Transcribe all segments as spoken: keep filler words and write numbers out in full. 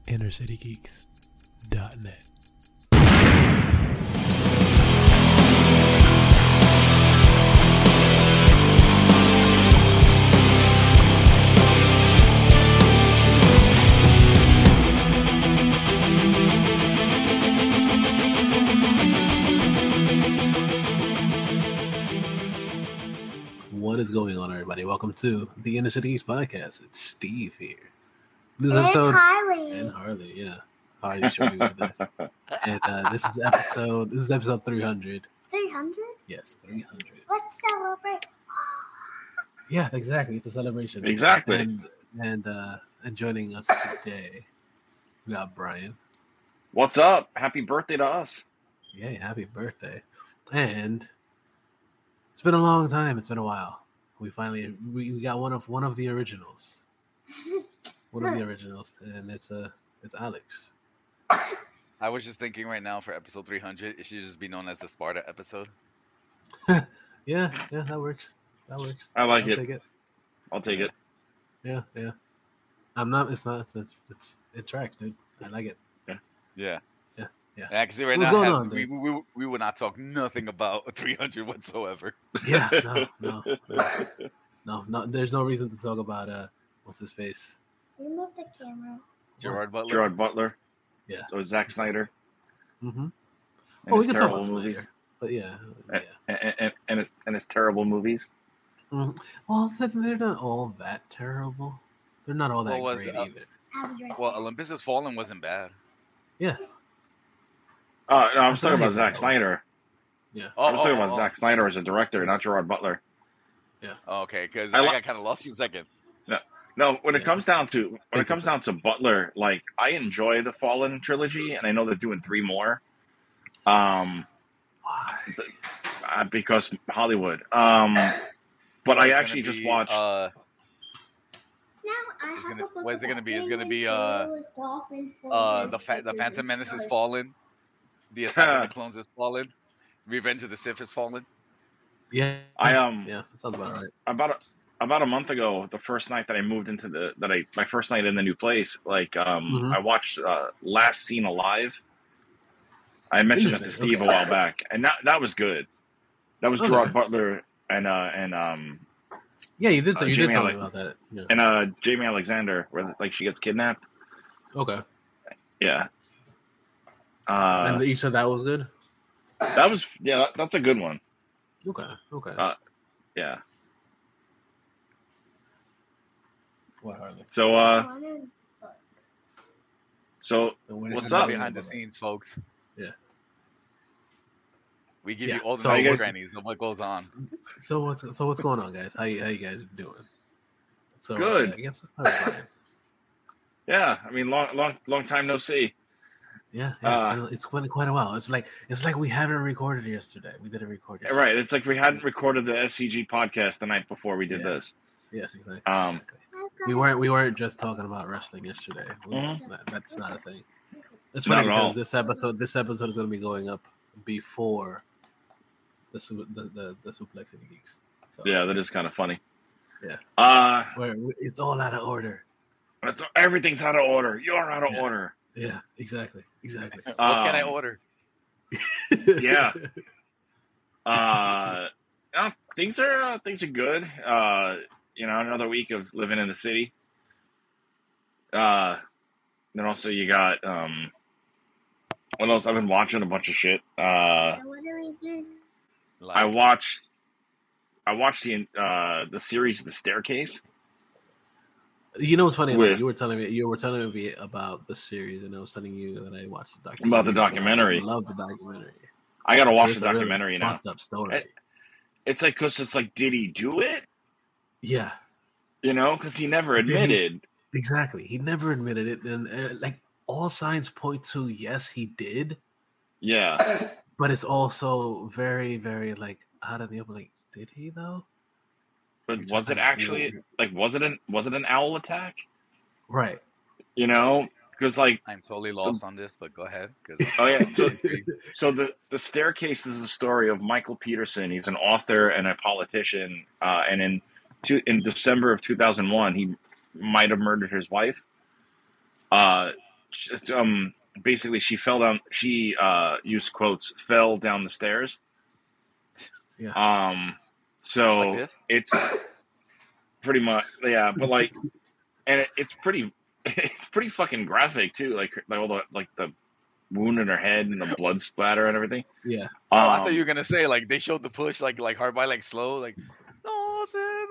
inner city geeks dot net. What is going on, everybody? Welcome to the Inner City Geeks podcast. It's Steve here. This is and episode Harley. and Harley, yeah. Harley should be with that. And uh, this is episode. This is episode three hundred. three hundred? Yes, three hundred. Let's celebrate. Yeah, exactly. It's a celebration. Exactly. And and uh, and joining us today, we got Brian. What's up? Happy birthday to us. Yay! Happy birthday! And it's been a long time. It's been a while. We finally we, we got one of one of the originals. One of the originals, and it's uh it's Alex. I was just thinking right now for episode three hundred, it should just be known as the Sparta episode. yeah, yeah, that works. That works. I like I'll it. Take it. I'll take it. Yeah, yeah. I'm not. It's not. It's, it's it tracks, dude. I like it. Yeah. Yeah, yeah. Actually, right So what's now, going has- on, we, dude? we, we would not talk nothing about three hundred whatsoever. Yeah, no, no, no, no, no. There's no reason to talk about uh, what's his face? Can you move the camera? Gerard Butler. Gerard Butler. Yeah. So Zack Snyder. Mm-hmm. And Oh, we his can talk terrible about movies. Snyder, but yeah, yeah. And, and, and, his, and his terrible movies. Mhm. Well, they're not all that terrible. They're not all that What was, great uh, either. Happy birthday. Well, Olympus Has Fallen wasn't bad. Yeah. Uh, no, I'm I talking thought about he- Zack Snyder. Yeah. Oh, I'm talking oh, about oh, Zack Snyder as a director, not Gerard Butler. oh, okay, because I I, li- got kind of lost for a second. No, when it Yeah. comes down to when Take it comes your down to Butler, like I enjoy the Fallen trilogy, and I know they're doing three more. Um, Why? uh, because Hollywood. Um, but I It's actually gonna just be, watched. Uh, Now I It's have gonna- a book what is it gonna about be? It's gonna be, famous uh, heroes, dolphins, uh, bulls, the fa- the and Phantom Menace has stars. fallen. The Attack of the Clones has fallen. Revenge of the Sith has fallen. Yeah. I um Yeah, that sounds about right. about a, about a month ago, the first night that I moved into the that I my first night in the new place, like um, Mhm. I watched uh, Last Seen Alive. I mentioned that to Interesting, Steve okay. a while back, and that that was good. That was Okay. Gerard Butler and uh and um Yeah, you did. Uh, you did Jamie tell me Ale- about that. Yeah. and uh Jamie Alexander, where like she gets kidnapped. Okay. Yeah. Uh, and you said that was good. that was yeah, that, that's a good one. Okay. Okay. Uh, Yeah. what Harley? So uh, Wonder- so The winner- what's the up? winner- Behind the scenes, folks. Yeah. We give Yeah, you all the so how nice you guys- grannies of what goes on. So what's so what's going on, guys? How you how you guys doing? So Good. uh, I guess let's start with Brian. yeah, I mean, long long long time no see. Yeah, yeah it's, Uh, been, it's been quite a while. It's like it's like we haven't recorded yesterday. We didn't record yesterday. Right. It's like we hadn't recorded the S C G podcast the night before we did Yeah. this. Yes, exactly. Um, exactly. We weren't we weren't just talking about wrestling yesterday. We- Mhm. that- that's not a thing. It's Not funny at all. because this episode this episode is going to be going up before the su- the the, the Suplex City Geeks. So, Yeah, that is kind of funny. Yeah. Uh, where it's all out of order. it's, everything's out of order. You're out of Yeah. order. Yeah, exactly, exactly. What can I Um, order? Yeah. Uh, no, things are uh, things are good. Uh, you know, another week of living in the city. Uh, then also you got um, what else? I've been watching a bunch of shit. Uh, What do we do? Like, I watched, I watched the uh the series The Staircase. You know what's funny? With- Like, you were telling me you were telling me about the series, and I was telling you that I watched the documentary. About the documentary. I love the documentary. I gotta watch It's the a really documentary now. fucked up story. It- It's like, cause it's like, did he do it? yeah, You know, because he never Did he? admitted. exactly. He never admitted it, and uh, like all signs point to yes, he did. Yeah, But it's also very, very like out of the open. Like, did he though? but Just was it like, actually like was it an was it an owl attack? Right. You know, because like I'm totally lost on this, but go ahead. 'cause oh yeah, so so the the Staircase is the story of Michael Peterson. He's an author and a politician, uh, and in two, in December of two thousand one, he might have murdered his wife. Uh, just, um, basically she fell down. She uh, used quotes fell down the stairs. Yeah. Um. So Like this? it's pretty much yeah, but like, and it, it's pretty it's pretty fucking graphic too. Like like all the like the wound in her head and the blood splatter and everything. Yeah. Oh, Um, I thought you were gonna say like they showed the push like like hard by like slow like. No,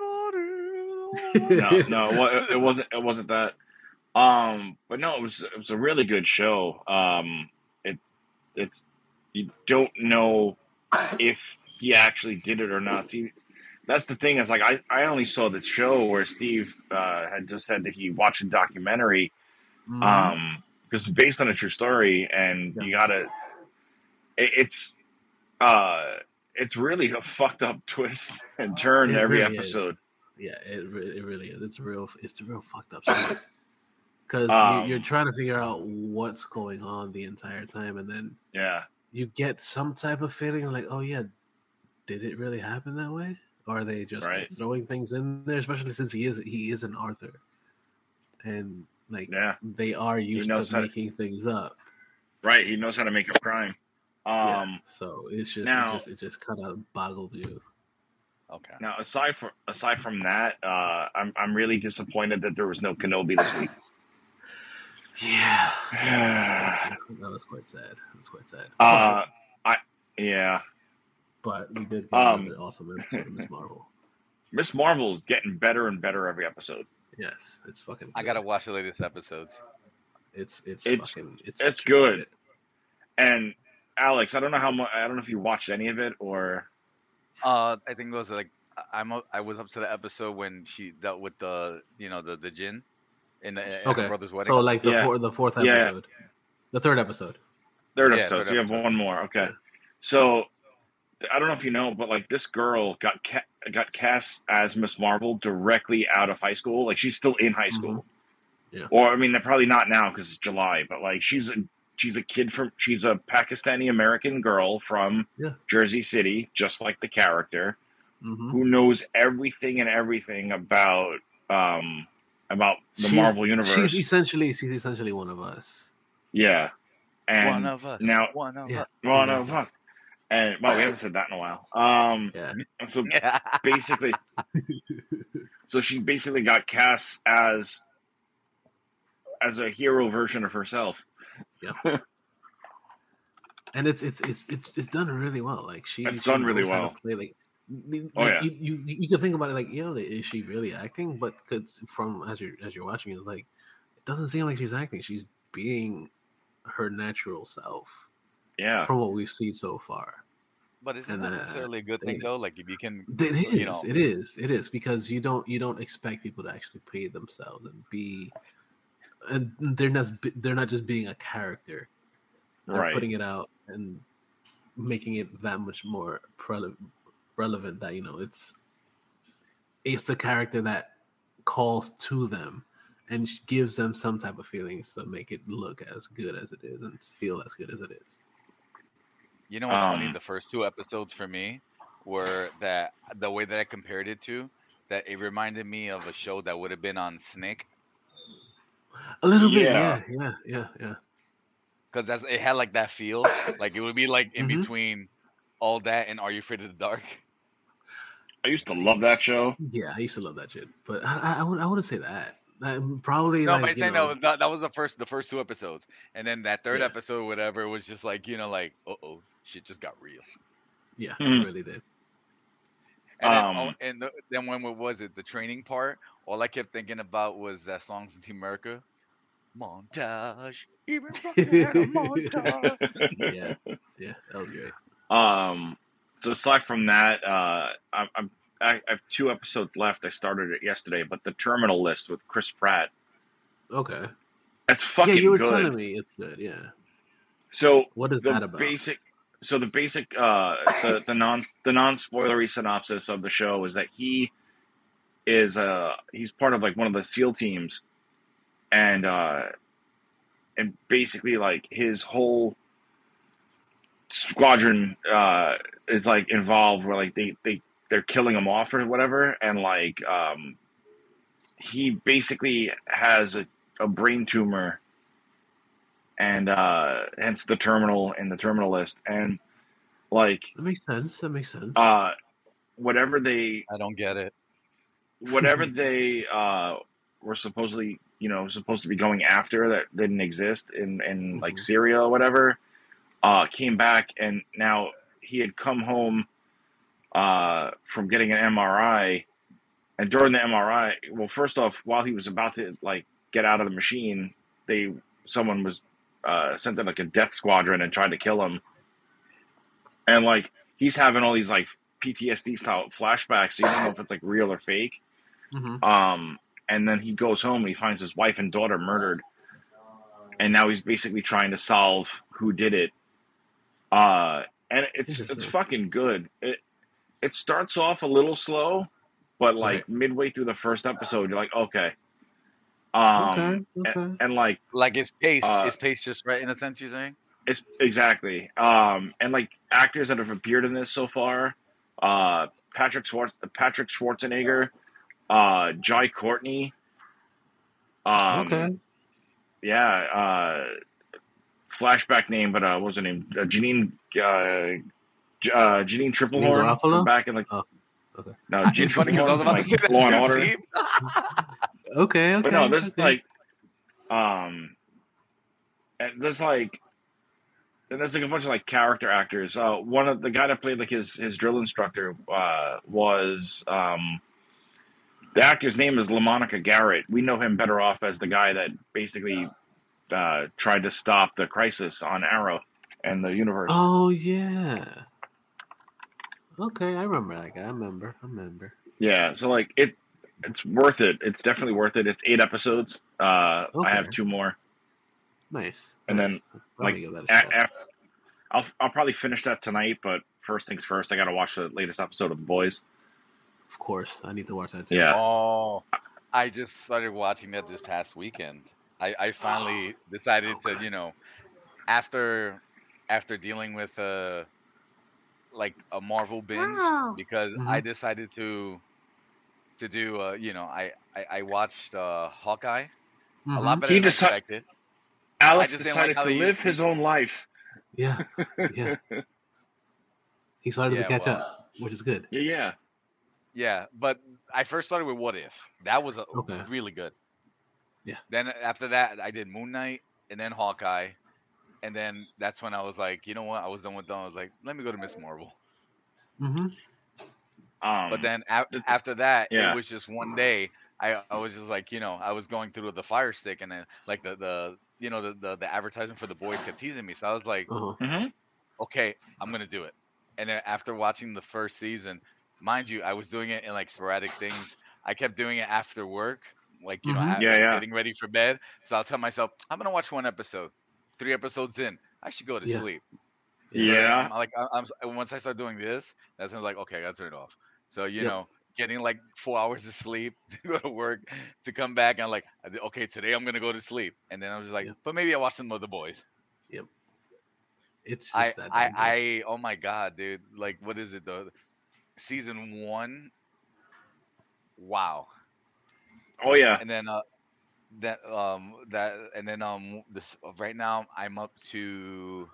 no, no, it wa- it wasn't. It wasn't that. Um, but no, it was. It was a really good show. Um, it, it's. You don't know if he actually did it or not. See, that's the thing. Is like I, I only saw this show where Steve uh, had just said that he watched a documentary. Mhm. Um, because it's based on a true story, and Yeah. you gotta. It, it's. Uh, it's really a fucked up twist and turn It every really is. episode. Yeah, it re- it really is. It's a real it's a real fucked up story. Because Um, you're trying to figure out what's going on the entire time, and then Yeah. you get some type of feeling like, oh yeah, did it really happen that way? Or are they just like, Right. throwing things in there? Especially since he is he is an Arthur, and like Yeah. they are used knows to how to- making things up. Right. He knows how to make a crime. Yeah, Um. so it's just now- it just it just kind of boggled you. Okay. Now, aside from aside from that, uh, I'm I'm really disappointed that there was no Kenobi this week. Yeah, uh, that was quite sad. That's quite sad. I yeah, But we did get Um, another awesome episode of Miss Marvel. Miss Marvel is getting better and better every episode. Yes, it's fucking. I good. gotta watch the latest episodes. It's it's, It's- fucking. It's it's good. And Alex, I don't know how much. I don't know if you watched any of it or. Uh, I think it was like I- I'm. a- I was up to the episode when she dealt with the you know the the gin in, the, in her Okay. brother's wedding. So like the Yeah. four, the fourth Yeah. episode, the third episode. Third Yeah, episode. third so you have episode. one more. Okay. Yeah. So I don't know if you know, but like this girl got ca- got cast as Miss Marvel directly out of high school. Like she's still in high school. Yeah. Or I mean, they're probably not now because it's July. But like she's a she's a kid from she's a Pakistani American girl from Yeah. Jersey City, just like the character, Mm-hmm. who knows everything and everything about um about the Marvel universe. She's essentially she's essentially one of us. yeah. And one of us. now- one of Yeah. us. one of us. And well, we haven't said that in a while. Um, Yeah. and so basically, so she basically got cast as as a hero version of herself. And it's it's it's it's it's done really well. Like she, It's she done really knows how to well. Play, like, like, Oh, yeah. you, you you can think about it like, you know, is she really acting? But cause from as you're as you're watching it, like it doesn't seem like she's acting. She's being her natural self Yeah, from what we've seen so far. But isn't And, that uh, necessarily a good thing yeah. though? Like if you can, It is. you know. It is. It is because you don't you don't expect people to actually play themselves and be, and they're not they're not just being a character. They're right. putting it out and making it that much more prele- relevant that, you know, it's it's a character that calls to them and gives them some type of feelings to make it look as good as it is and feel as good as it is. You know what's funny? Um, The first two episodes for me were that the way that I compared it to, that it reminded me of a show that would have been on Snake, A little bit, Yeah. yeah, yeah, yeah, yeah. because that's it had like that feel. Like it would be like in Mhm. between all that and Are You Afraid of the Dark? I used to love that show. Yeah, I used to love that shit, but I, I, I would, I wouldn't say that. I, probably No, like, but I'm you saying know, that, was, that that was the first the first two episodes, and then that third Yeah. episode, whatever, was just like you know like uh oh, shit just got real. yeah, Mhm. it really did. And then, Um, oh, and the, then when what was it? The training part. All I kept thinking about was that song from Team America, montage. Even fucking had a montage. Yeah, yeah, that was great. Um, so aside from that, uh, I'm, I'm I have two episodes left. I started it yesterday, but the Terminal List with Chris Pratt. Okay, That's fucking yeah, you were good. telling me it's good. Yeah, So what is the that about? basic so the basic uh the, the non the non spoilery synopsis of the show is that he is uh he's part of like one of the SEAL teams, and uh and basically like his whole squadron uh is like involved where like they they they're killing him off or whatever, and like um he basically has a, a brain tumor and uh, hence the terminal and the terminal list. And like That makes sense. That makes sense. uh, whatever they I don't get it. whatever they uh, were supposedly, you know, supposed to be going after that didn't exist in, in like Mhm. Syria or whatever, uh, came back, and now he had come home uh, from getting an M R I, and during the M R I, well, first off, while he was about to like get out of the machine, they someone was uh, sent in like a death squadron and tried to kill him, and like he's having all these like P T S D style flashbacks, so you don't know if it's like real or fake. Mhm. Um, and then he goes home and he finds his wife and daughter murdered, and now he's basically trying to solve who did it. Uh, and it's it's Interesting. fucking good. It it starts off a little slow, but like Right. midway through the first episode, you're like, okay. Um, Okay, and, okay. and like Like it's pace, Uh, it's pace just right in a sense. You're saying? it's exactly. Um, and like actors that have appeared in this so far, uh, Patrick Schwartz, Patrick Schwarzenegger, uh, Jai Courtney. Um, Okay. yeah, uh, flashback name, but uh, what was her name? Uh, Janine, uh, J- uh, Janine Triplehorn Garofalo? from back in like Oh, okay. no, Janine It's funny because I was Triplehorn about from to like get Law and into Order. sleep. Okay, okay. But no, there's okay. like, um, and there's like, and there's like a bunch of like character actors. Uh, one of the guy that played like his his drill instructor uh, was um, the actor's name is LaMonica Garrett. We know him better off as the guy that basically uh, tried to stop the crisis on Arrow and the universe. Oh yeah. Okay, I remember that guy. I remember. I remember. Yeah, so like it, it's worth it. It's definitely worth it. It's eight episodes. Uh, I have Okay. two more. Nice. And nice. then, I'll probably like, give that a A- shot. af- I'll I'll probably finish that tonight. But first things first, I got to watch the latest episode of The Boys. Of course, I need to watch that too. Yeah. Oh, I just started watching that this past weekend. I, I finally decided to, you know, after after dealing with uh like a Marvel binge, Wow. because Mhm. I decided to to do uh you know I I, I watched uh Hawkeye a lot Mhm. better He than I deci- expected. Alex just didn't like decided how to he- live he- his own life. Yeah. Yeah. He started Yeah, to catch well. up, which is good. Yeah, yeah. Yeah, but I first started with What If. That was a, Okay. really good. Yeah. Then after that, I did Moon Knight and then Hawkeye, and then that's when I was like, you know what? I was done with them. I was like, let me go to Miss Marvel. Mm-hmm. Um, But then a- the- after that, yeah. it was just one day. I I was just like, you know, I was going through the Fire Stick, and then like the the you know the the, the advertisement for The Boys kept teasing me. So I was like, Uh-huh. mhm. okay, I'm gonna do it. And then after watching the first season, mind you, I was doing it in like sporadic things. I kept doing it after work, like you know, Mhm. at- Yeah, like, yeah. getting ready for bed. So I'll tell myself, I'm gonna watch one episode. Three episodes in, I should go to Yeah. sleep. So Yeah. I'm like I'm, I'm once I start doing this, that's when I'm like, okay, I gotta turn it off. So you Yep. know, getting like four hours of sleep to go to work, to come back, and I'm like, okay, today I'm gonna go to sleep, and then I was just like, Yep. but maybe I watch some of the boys. It's just I, that. I, damn good. I, oh my god, dude! Like, what is it? The season one. Wow. Oh yeah. And then uh, that um that and then um this right now I'm up to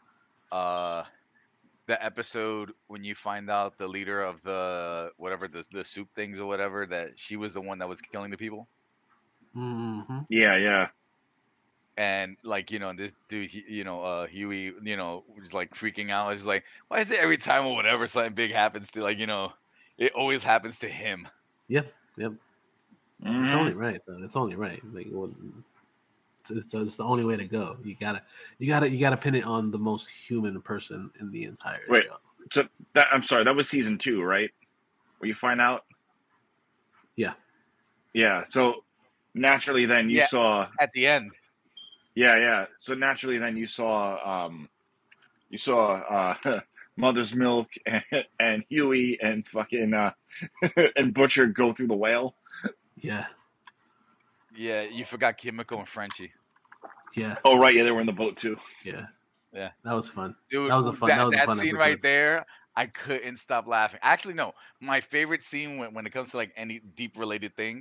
uh the episode when you find out the leader of the whatever the the soup things or whatever, that she was the one that was killing the people. Mm-hmm. Yeah, yeah. And like, you know, this dude, he, you know, uh, Huey, you know, was like freaking out. It's like, why is it every time or whatever something big happens to, like, you know, it always happens to him. Yep. Yep. Mhm. It's only right though. It's only right. Like, well, it's, it's, it's the only way to go. You gotta, you gotta, you gotta pin it on the most human person in the entire Wait. show. So that I'm sorry, that was season two, right? Where you find out. Yeah. Yeah. So naturally, then you Yeah. saw. At the end. Yeah, yeah. So naturally, then you saw, um, you saw uh, Mother's Milk and, and Huey and fucking uh, and Butcher go through the whale. Yeah. Yeah, you forgot Kimiko and Frenchie. Yeah. Oh right, yeah, they were in the boat too. Yeah. Yeah. That was fun. Dude, That was a fun- That, that was a that fun scene episode. right there, I couldn't stop laughing. Actually, no. My favorite scene when, when it comes to like any deep related things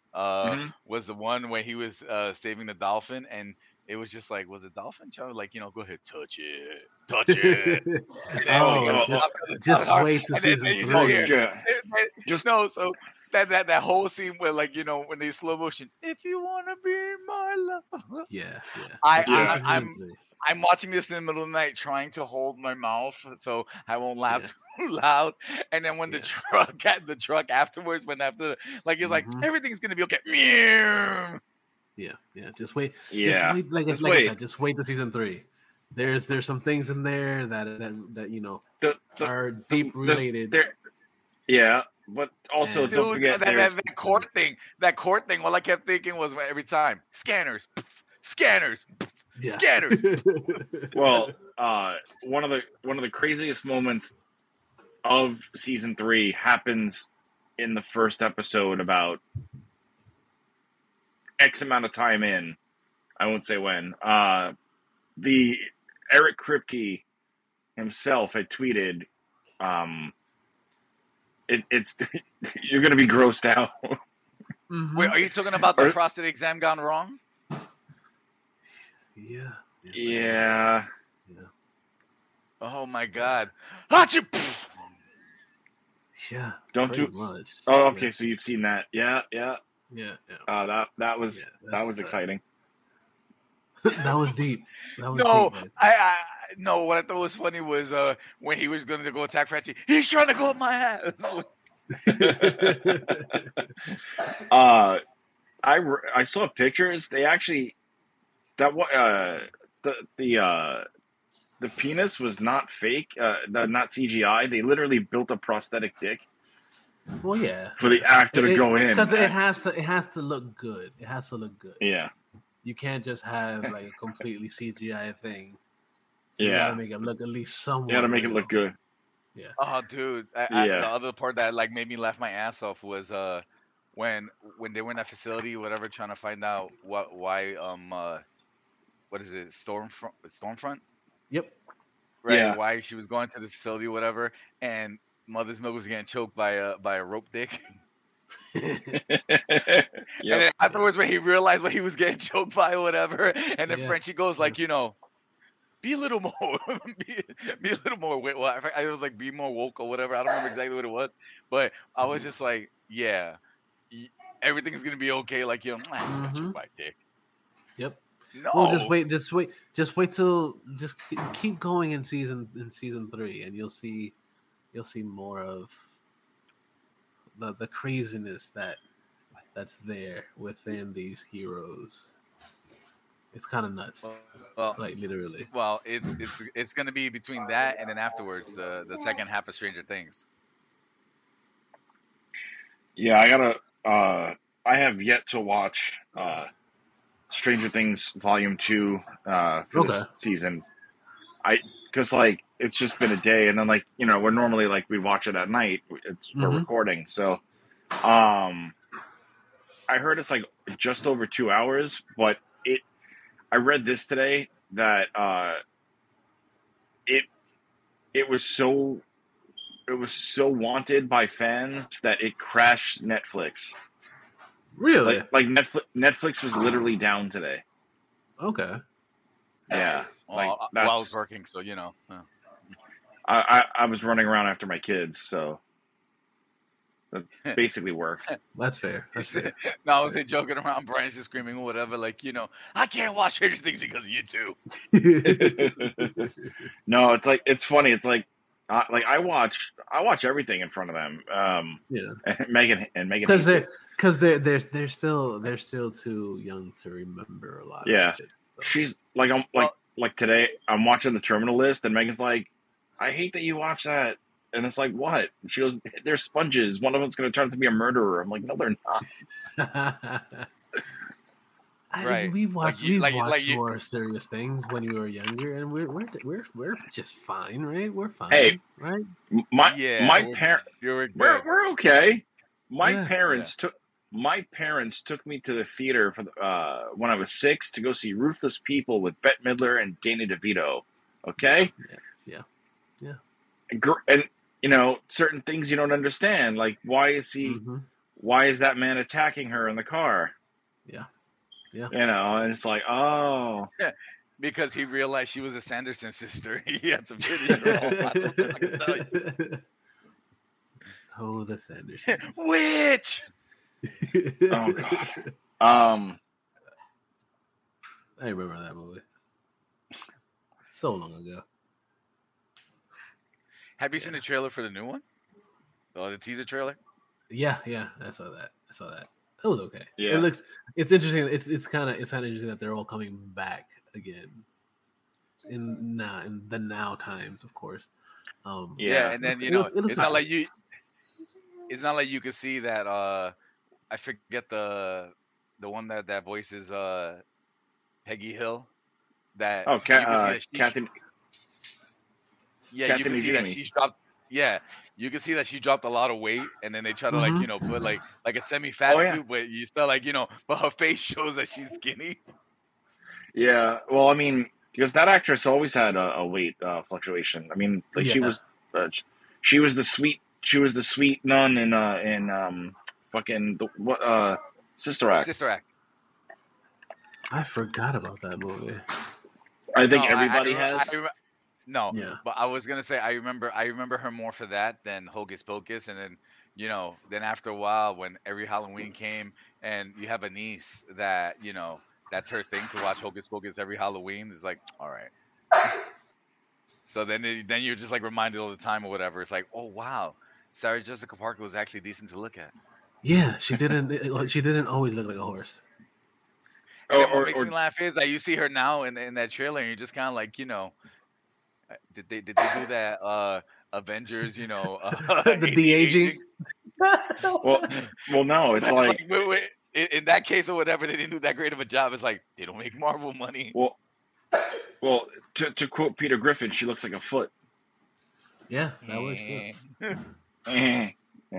uh, Mhm. was the one where he was uh, saving the dolphin, and it was just like, was the dolphin trying to like, you know, go ahead, touch it, touch it. And then Oh, he Oh, goes, oh, just "I'm gonna just start." wait to And then, season then you know, oh, here, three. yeah. Just no, so that that that whole scene where like you know when they slow motion, if you wanna be my love, Yeah, yeah. I, Just wait Yeah. to I season I'm three. I'm watching this in the middle of the night, trying to hold my mouth so I won't laugh Yeah, too loud. And then when the yeah. truck at the truck afterwards, when after like it's like hmm everything's gonna be okay. Meow. Yeah, yeah. Just wait. Just yeah. wait. Like I Just like I wait. said, just wait to season three. There's there's some things in there that that that you know The the are the, deep the related. there. Yeah, but also And don't Dude, forget that, that, there's that court thing, that court thing, all I kept thinking was every time scanners, scanners, yeah. scanners. well uh one of the one of the craziest moments of season three happens in the first episode about X amount of time in. I won't say when. Uh, the Eric Kripke himself had tweeted, um, it, "It's you're going to be grossed out." Mhm. Wait, are you talking about the Or- prostate exam gone wrong? Yeah. Yeah. Yeah, Yeah. Oh my god. Achoo! Yeah. Don't pretty do- much. oh, okay. So you've seen that? Yeah, yeah. Yeah. Yeah. Uh, that that was Yeah, that that's, was uh, exciting. that was deep. That was No, deep, man. I, I no. What I thought was funny was uh when he was going to go attack Frenchie. He's trying to go up my ass. uh, I re- I saw pictures. They actually that wa- uh the the uh the penis was not fake, uh, the, not C G I. They literally built a prosthetic dick Well, yeah. for the actor to It- go in. because it has to. It has to look good. It has to look good. Yeah, You can't just have like a completely C G I thing. So you yeah. gotta make it look at least somewhat. You got to make it real. look good. Oh, dude! I, I, Yeah. the other part that like made me laugh my ass off was uh when when they were in that facility, whatever, trying to find out what why um uh what is it Stormfront Stormfront Yep. right? Yeah. Why she was going to the facility, or whatever, and Mother's Milk was getting choked by a by a rope dick. And Yep. then afterwards, when he realized what he was getting choked by, or whatever, and then Yeah. Frenchie goes like, you know, be a little more, be, be a little more. wi- Well, I, I was like, be more woke or whatever. I don't remember exactly what it was, but I was just like, yeah, y- everything's gonna be okay. Like, you know, I just got Mhm. choked by a dick. Yep. No, Well, just wait. Just wait. Just wait till. Just ke- keep going in season in season three, and you'll see. You'll see more of the the craziness that that's there within these heroes. It's kind of nuts, Well, like literally. well, it's it's it's gonna be between that and then afterwards the the second half of Stranger Things. Yeah, I gotta. Uh, I have yet to watch uh, Stranger Things Volume Two uh, for this Okay. season. I because like it's just been a day, and then like you know we're normally like we watch it at night. It's for Mhm. recording, so um, I heard it's like just over two hours, but it. I read this today that uh, it it was so it was so wanted by fans that it crashed Netflix. Really? Like like Netflix Netflix was literally down today. Okay. Yeah, like Well, I- that's while I was working, so you know. uh. I, I I was running around after my kids, so that basically worked. That's fair. That's fair. No, I was like, joking around. Brian's just screaming or whatever, like you know, I can't watch Stranger Things because of you two. No, it's like it's funny. It's like uh, like I watch I watch everything in front of them. Um, Yeah. and Megan and Megan Because hates they're it. because they're they're they're still they're still too young to remember a lot. Yeah. Of shit, so. She's like I'm like like today I'm watching the Terminal List and Megan's like, I hate that you watch that. And it's like, what? She goes, they're sponges. One of them's going to turn out to be a murderer. I'm like, no, they're not. I, Right. We watched you- we like- watched like you- more serious things when we were younger, and we're we're we're we're just fine, right? We're fine, Hey. right? My Yeah, my we're- parent, You're we're we're okay. My Yeah. parents took my parents took me to the theater for the, uh, when I was six to go see Ruthless People with Bette Midler and Danny DeVito. Okay. Yeah, yeah, yeah. And, gr- and you know certain things you don't understand, like why is he Mhm. why is that man attacking her in the car? Yeah. Yeah. You know, and it's like, oh, Because he realized she was a Sanderson sister. He had to finish her off. I don't know if I can tell you. Oh, the Sanderson. Witch! oh god. Um, I remember that movie. So long ago. Have you seen the trailer for the new one? Oh, the teaser trailer? Yeah, yeah, I saw that. I saw that. It was okay. Yeah. It looks. It's interesting. It's it's kind of it's kind of interesting that they're all coming back again in now in the now times, of course. Um, Yeah. Yeah, and then you It know, looks- it looks it's not fine. like you. It's not like you can see that. Uh, I forget the the one that that voices uh Peggy Hill. That oh, you Ca- can see uh, that she, Kathy. yeah, you Kathy can see that Najimy. she dropped. Yeah, you can see that she dropped a lot of weight, and then they try to like Mhm. you know put like like a semi fat Oh, yeah. suit, but you still like you know, but her face shows that she's skinny. Yeah. Well, I mean, because that actress always had a, a weight uh, fluctuation. I mean, like she Yeah. was, uh, she was the sweet, she was the sweet nun in uh in um fucking the what uh Sister Act. Sister Act. I forgot about that movie. I think No, everybody I, I, has. I, rem- no, Yeah. but I was gonna say I remember I remember her more for that than Hocus Pocus, and then you know then after a while when every Halloween came and you have a niece that you know that's her thing to watch Hocus Pocus every Halloween, it's like all right. So then it, then you're just like reminded all the time or whatever. It's like oh wow, Sarah Jessica Parker was actually decent to look at. Yeah, she didn't. She didn't always look like a horse. And Or, then what or, makes or me laugh is that you see her now in in that trailer, and you're just kind of like, you know, uh, did they did they do that uh Avengers, you know, uh, The de-aging? well, well, no, it's It's like, like, wait, wait, in, in that case or whatever, they didn't do that great of a job. It's like they don't make Marvel money. well, well, to to quote Peter Griffin, she looks like a foot. Yeah, that works too. Eh.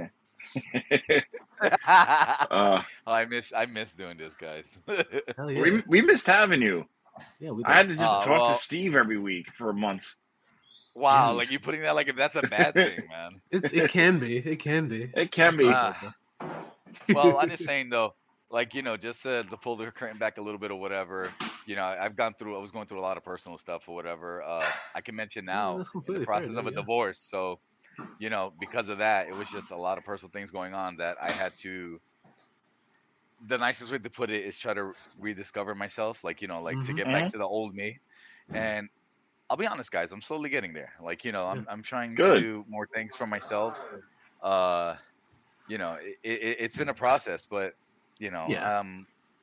oh, uh, I miss I miss doing this, guys. Hell yeah. we we missed having you. Yeah, we I had to did. just Uh, talk well- to Steve every week for months. wow, Yes. like you putting that like if that's a bad thing, man. It's, it can be. It can be. It can be. Ah. Well, I'm just saying though, like you know, just to, to pull the curtain back a little bit or whatever. You know, I've gone through. I was going through a lot of personal stuff or whatever. Uh, I can mention now that's in completely the fair, process of a yeah. divorce. So, you know, because of that, it was just a lot of personal things going on that I had to. The nicest way to put it is try to rediscover myself, like you know, like to Mhm. get Mhm. back to the old me. And I'll be honest, guys, I'm slowly getting there. Like you know, I'm I'm trying Good. to do more things for myself. Uh, you know, it, it, it's been a process, but you know, Yeah. um,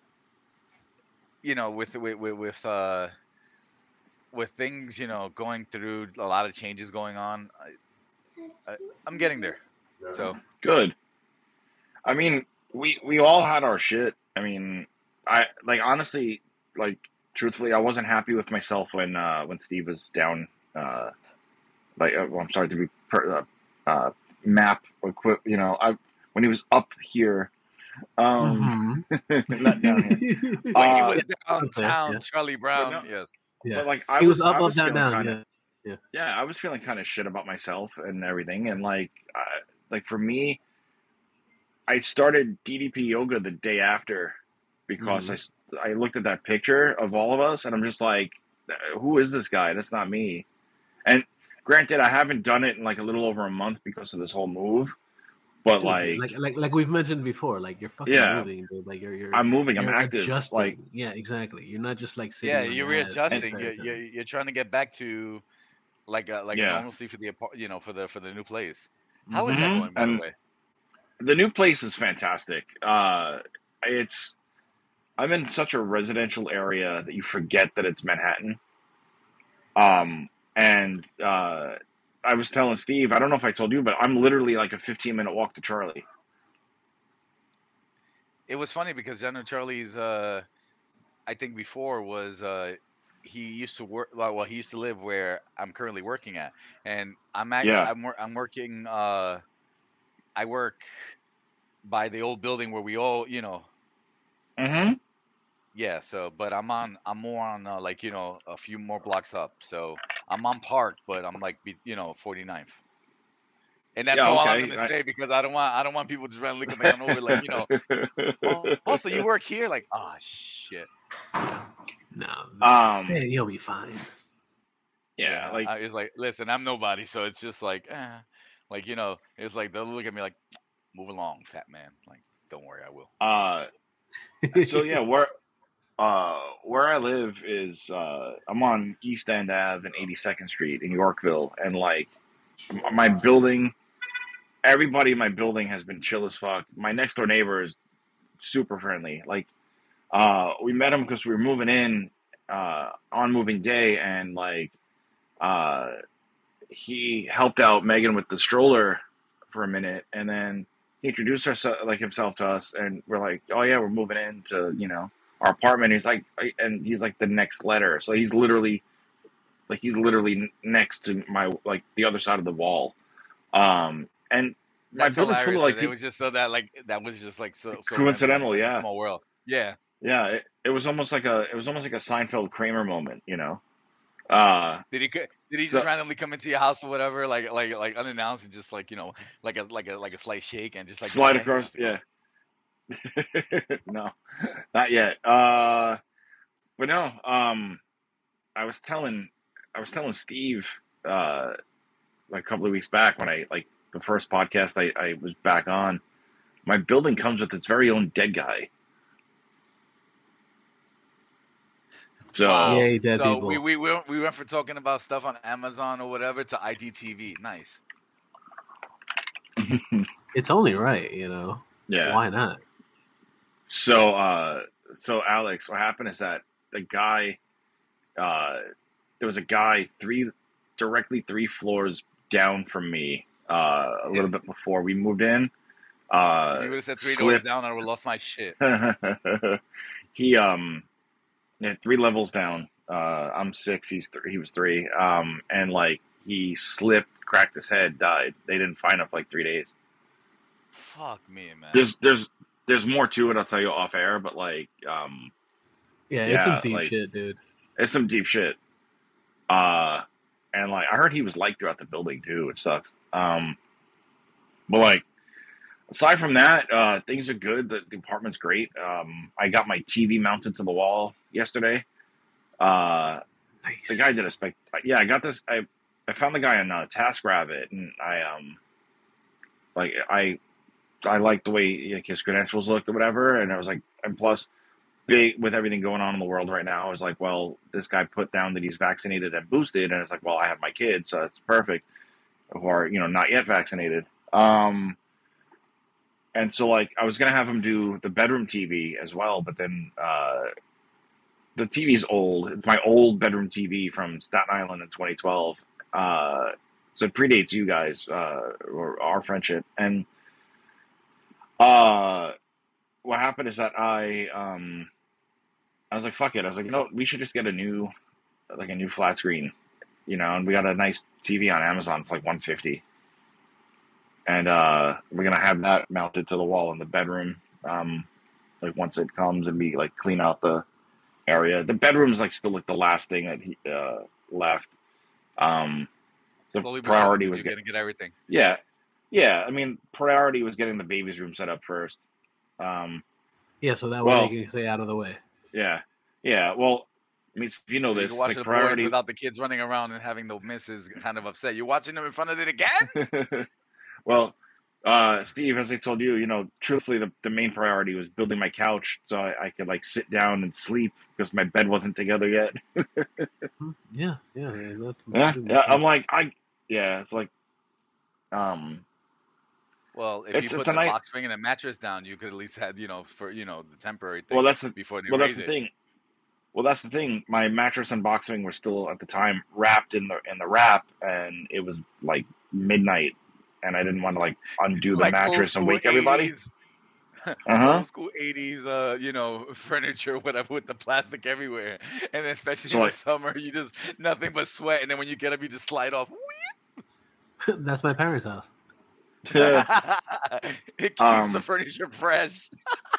you know, with with with, with uh, with things, you know, going through a lot of changes going on, I, I, I'm getting there. So Good. I mean, we we all had our shit. I mean, I like honestly, like truthfully, I wasn't happy with myself when uh, when Steve was down. Uh, like, uh, well, I'm sorry to be per, uh, uh, map equip. You know, I when he was up here, um, Mhm. not down here. when he Uh, was down, okay, down yeah. Charlie Brown, no- yes. Yeah. But like, I He was, up, I up, down, feeling down. kinda- Yeah. yeah, I was feeling kind of shit about myself and everything, and like, I, like for me, I started D D P yoga the day after because I s I I looked at that picture of all of us, and I'm just like, who is this guy? That's not me. And granted, I haven't done it in like a little over a month because of this whole move, but Dude, like, like, like, like we've mentioned before, like you're fucking Yeah. moving, dude. Like you're, you're, I'm moving, I'm you're active, adjusting. like, yeah, exactly. You're not just like sitting. Yeah, on you're your ass the readjusting. entire You're, time. you're you're trying to get back to like a, like a Yeah. normalcy for the apart, you know, for the for the new place. How is Mhm. that Mhm. going, by And- the way? the new place is fantastic. Uh, it's I'm in such a residential area that you forget that it's Manhattan. Um, and uh, I was telling Steve, I don't know if I told you, but I'm literally like a fifteen minute walk to Charlie. It was funny because I know Charlie's. Uh, I think before was uh, he used to work. Well, he used to live where I'm currently working at, and I'm actually Yeah. I'm wor- I'm working. Uh, I work by the old building where we all, you know, Mm-hmm. yeah. So, but I'm on. I'm more on uh, like you know a few more blocks up. So I'm on Park, but I'm like be- you know forty-ninth. And that's Yeah, all I'm okay. gonna I- say because I don't want I don't want people just randomly coming on over like you know. Oh, also, you work here? Like, oh shit. No, um, man, you'll be fine. yeah, like I, it's like, listen, I'm nobody, so it's just like, eh. Like you know, it's like they'll look at me like, move along, fat man. Like, don't worry, I will. uh, so yeah, where uh where I live is uh I'm on East End Ave and eighty-second Street in Yorkville, and like m- my building, everybody in my building has been chill as fuck. My next door neighbor is super friendly. Like, uh, we met him because we were moving in uh on moving day, and like uh he helped out Megan with the stroller for a minute, and then he introduced herself like himself to us, and we're like, oh yeah, we're moving into you know our apartment. He's like, and he's like the next letter, so he's literally like he's literally next to my like the other side of the wall. Um, and my That's building's full hilarious. of like that it people, was just so that like that was just like so so coincidental, random. It's such a yeah, small world. Yeah. yeah. It, it was almost like a it was almost like a Seinfeld Kramer moment, you know. Uh, Did he co- did he so just randomly come into your house or whatever, like like like unannounced and just like you know like a like a like a slight shake and just like be like, slide hey, across, how's it going? yeah. No, not yet. Uh, but no. Um, I was telling I was telling Steve uh like a couple of weeks back when I like the first podcast I, I was back on. My building comes with its very own dead guy. So Wow. Yay, dead So people. we we we went, we went from talking about stuff on Amazon or whatever to I D T V. Nice. It's only right, you know. yeah. Why not? So uh so Alex, what happened is that the guy uh there was a guy three directly three floors down from me uh a little bit before we moved in. Uh If you would have said three doors slipped down, I would have lost my shit. he um yeah, three levels down. Uh I'm six, he's three, he was three. Um and like he slipped, cracked his head, died. They didn't find him for like three days. Fuck me, man. There's there's there's more to it, I'll tell you off air, but like um Yeah, it's some yeah, deep like shit, dude. it's some deep shit. Uh, and like I heard he was liked throughout the building too, which sucks. Um, but like aside from that, uh, things are good. The, the apartment's great. Um, I got my T V mounted to the wall yesterday. Uh, Nice. the guy did a spec. Yeah, I got this. I I found the guy on uh, TaskRabbit, and I um like I I liked the way like, his credentials looked or whatever, and I was like, and plus. Big with everything going on in the world right now, I was like, well, this guy put down that he's vaccinated and boosted, and it's like, well, I have my kids, so that's perfect. Who are you know not yet vaccinated, um, and so like I was gonna have him do the bedroom T V as well, but then uh, the T V's old. It's my old bedroom T V from Staten Island in twenty twelve, uh, so it predates you guys uh, or our friendship, and uh, what happened is that I um. I was like, fuck it. I was like, you know, we should just get a new, like a new flat screen, you know, and we got a nice T V on Amazon for like one hundred fifty dollars. And uh, we're going to have that mounted to the wall in the bedroom. Um, like once it comes and we like clean out the area. The bedroom's like still like the last thing that he uh, left. Um, the Slowly but priority surely, was you're getting, gonna get everything. yeah. Yeah. I mean, priority was getting the baby's room set up first. Um, Yeah, so that way well, they can stay out of the way. yeah. Yeah. Well, I mean, you know So you this, can watch like the boys priority. without the kids running around and having the misses kind of upset. You're watching them in front of it again? Well, uh, Steve, as I told you, you know, truthfully, the, the main priority was building my couch so I, I could like sit down and sleep because my bed wasn't together yet. Hmm, Yeah, yeah. yeah, that's, yeah, that's- yeah, I'm like, I, yeah, it's like, um, Well, if It's- you it's put a the nice- box spring and a mattress down, you could at least have, you know, for you know the temporary thing well, that's the, before they well, that's raise the it. thing. Well, that's the thing. My mattress and box spring were still at the time wrapped in the in the wrap, and it was like midnight, and I didn't want to like undo the Like old mattress and school wake everybody. eighties Uh huh. old school eighties, uh, you know, furniture, whatever, with the plastic everywhere, and then especially So, in like- the summer, you just nothing but sweat, and then when you get up, you just slide off. that's my parents' house. It keeps Um, the furniture fresh.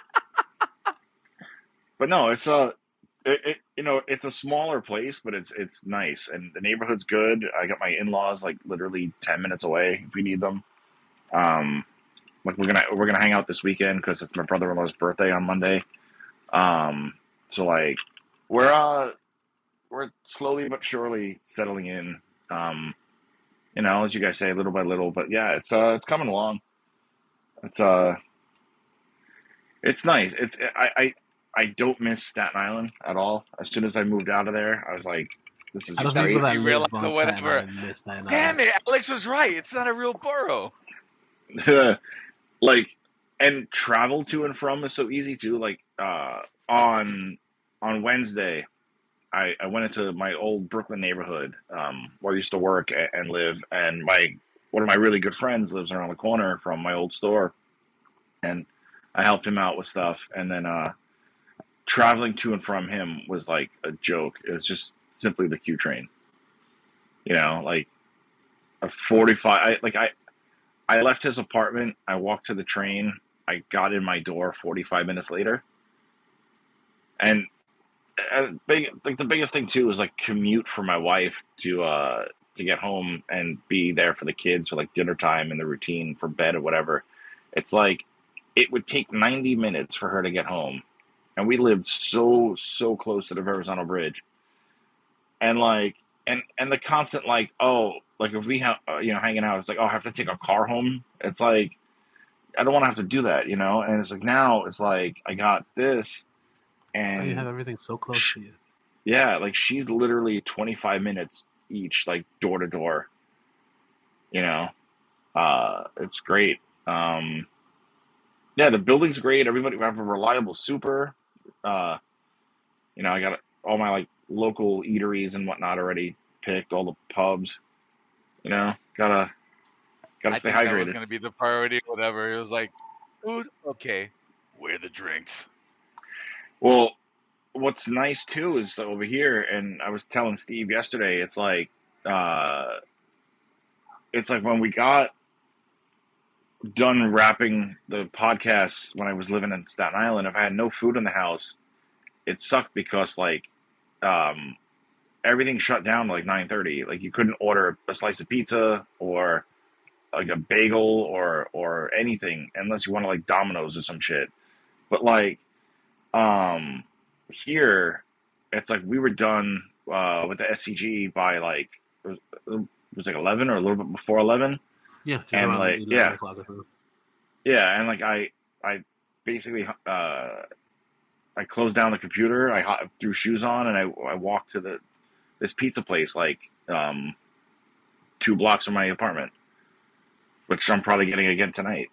But no, it's a, it, it you know, it's a smaller place, but it's it's nice, and the neighborhood's good. I got my in laws like literally ten minutes away if we need them. Um, like we're gonna we're gonna hang out this weekend because it's my brother-in-law's birthday on Monday. Um, so like we're uh we're slowly but surely settling in. Um, you know, as you guys say, little by little. But yeah, it's uh it's coming along. It's uh it's nice. It's I I I don't miss Staten Island at all. As soon as I moved out of there, I was like, this is I don't just think people great. that You live realize on or Staten whatever. Island miss Staten Damn Island. it, Alex was right. It's not a real borough. Like, and travel to and from is so easy too. Like uh on on Wednesday, I, I went into my old Brooklyn neighborhood, um, where I used to work a- and live, and my one of my really good friends lives around the corner from my old store, and I helped him out with stuff. And then uh, traveling to and from him was like a joke. It was just simply the Q train, you know, like a forty-five. I like I I left his apartment. I walked to the train. I got in my door forty-five minutes later, and and big like the biggest thing too is like commute for my wife to uh to get home and be there for the kids for like dinner time and the routine for bed or whatever. It's like it would take ninety minutes for her to get home, and we lived so so close to the Verrazano Bridge, and like and and the constant like oh like if we have uh, you know hanging out, it's like oh I have to take a car home. It's like I don't want to have to do that, you know. And it's like now it's like I got this. Why you have And everything so close to you? yeah, like she's literally twenty-five minutes each, like door to door, you know. Uh, it's great. Um, yeah, the building's great. Everybody, we have a reliable super. Uh, you know, I got all my like local eateries and whatnot already picked, all the pubs, you know, gotta, gotta I stay think that was hydrated. going to be the priority, whatever. It was like, food, okay. Where are the drinks? Well, what's nice too is over here, and I was telling Steve yesterday, it's like, uh, it's like when we got done wrapping the podcast when I was living in Staten Island, if I had no food in the house, it sucked because like um, everything shut down at like nine thirty. Like you couldn't order a slice of pizza or like a bagel or or anything unless you wanted like Domino's or some shit. But like um, here, it's like we were done uh, with the S C G by like it was, it was like eleven or a little bit before eleven. Yeah, just And around like eleven yeah, o'clock or so. yeah, and like I I basically uh I closed down the computer, I hot, threw shoes on, and I I walked to the this pizza place like um two blocks from my apartment, which I'm probably getting again tonight.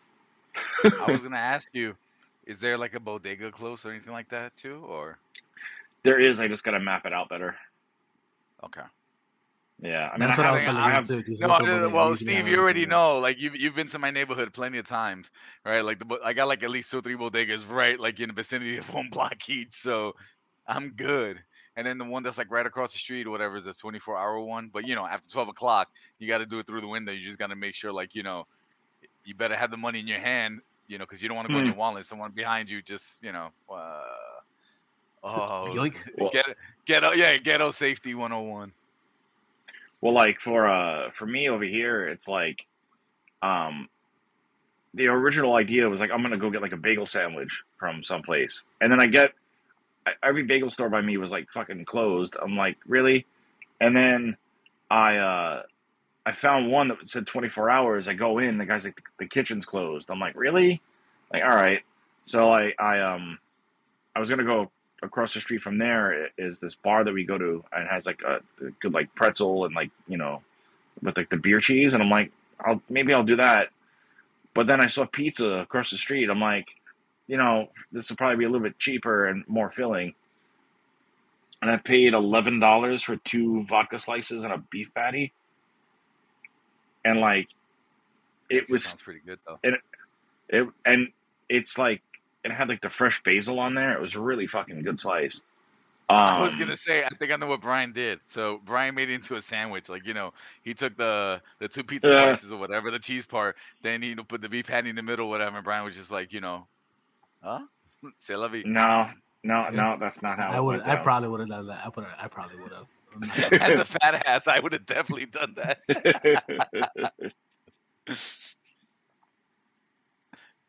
I was going to ask you, is there like a bodega close or anything like that too? Or, There is, I just got to map it out better. okay. Yeah, I mean, That's I what I have, was saying, telling I you have, too. Just No, look no, over no, there. well, Usually Steve, have you already everything. know. Like you've you've been to my neighborhood plenty of times, right? Like the bo- I got like at least two or three bodegas right, like in the vicinity of one block each. So I'm good. And then the one that's like right across the street or whatever is a twenty-four hour one. But you know, after twelve o'clock, you got to do it through the window. You just got to make sure, like you know, you better have the money in your hand, you know, because you don't want to go in hmm, your wallet. Someone behind you just, you know, uh, oh, Yoink. well, get ghetto, yeah, ghetto safety one oh one. well, like for uh for me over here, it's like um the original idea was like I'm gonna go get like a bagel sandwich from someplace, and then I get every bagel store by me was like fucking closed. I'm like, really? And then I uh I found one that said twenty-four hours. I go in, the guy's like, the kitchen's closed. I'm like, really? Like, all right. So I I um I was gonna go across the street from there is this bar that we go to, and it has like a, a good like pretzel and like you know with like the beer cheese, and I'm like, I'll maybe I'll do that. But then I saw pizza across the street. I'm like, you know, this will probably be a little bit cheaper and more filling. And I paid eleven dollars for two vodka slices and a beef patty. And like, it Actually was sounds pretty good though. it, it and it's like it had like the fresh basil on there. It was a really fucking good slice. I was Um, gonna say, I think I know what Brian did. So Brian made it into a sandwich. Like you know, he took the the two pizza uh, slices or whatever, the cheese part. Then he you know, put the beef patty in the middle, whatever. And Brian was just like, you know, huh? C'est la vie. no, no, Yeah. no, that's not how I it would. went I down. probably would have done that. I put. I probably would have. I'm not gonna As lie. a fat ass, I would have definitely done that.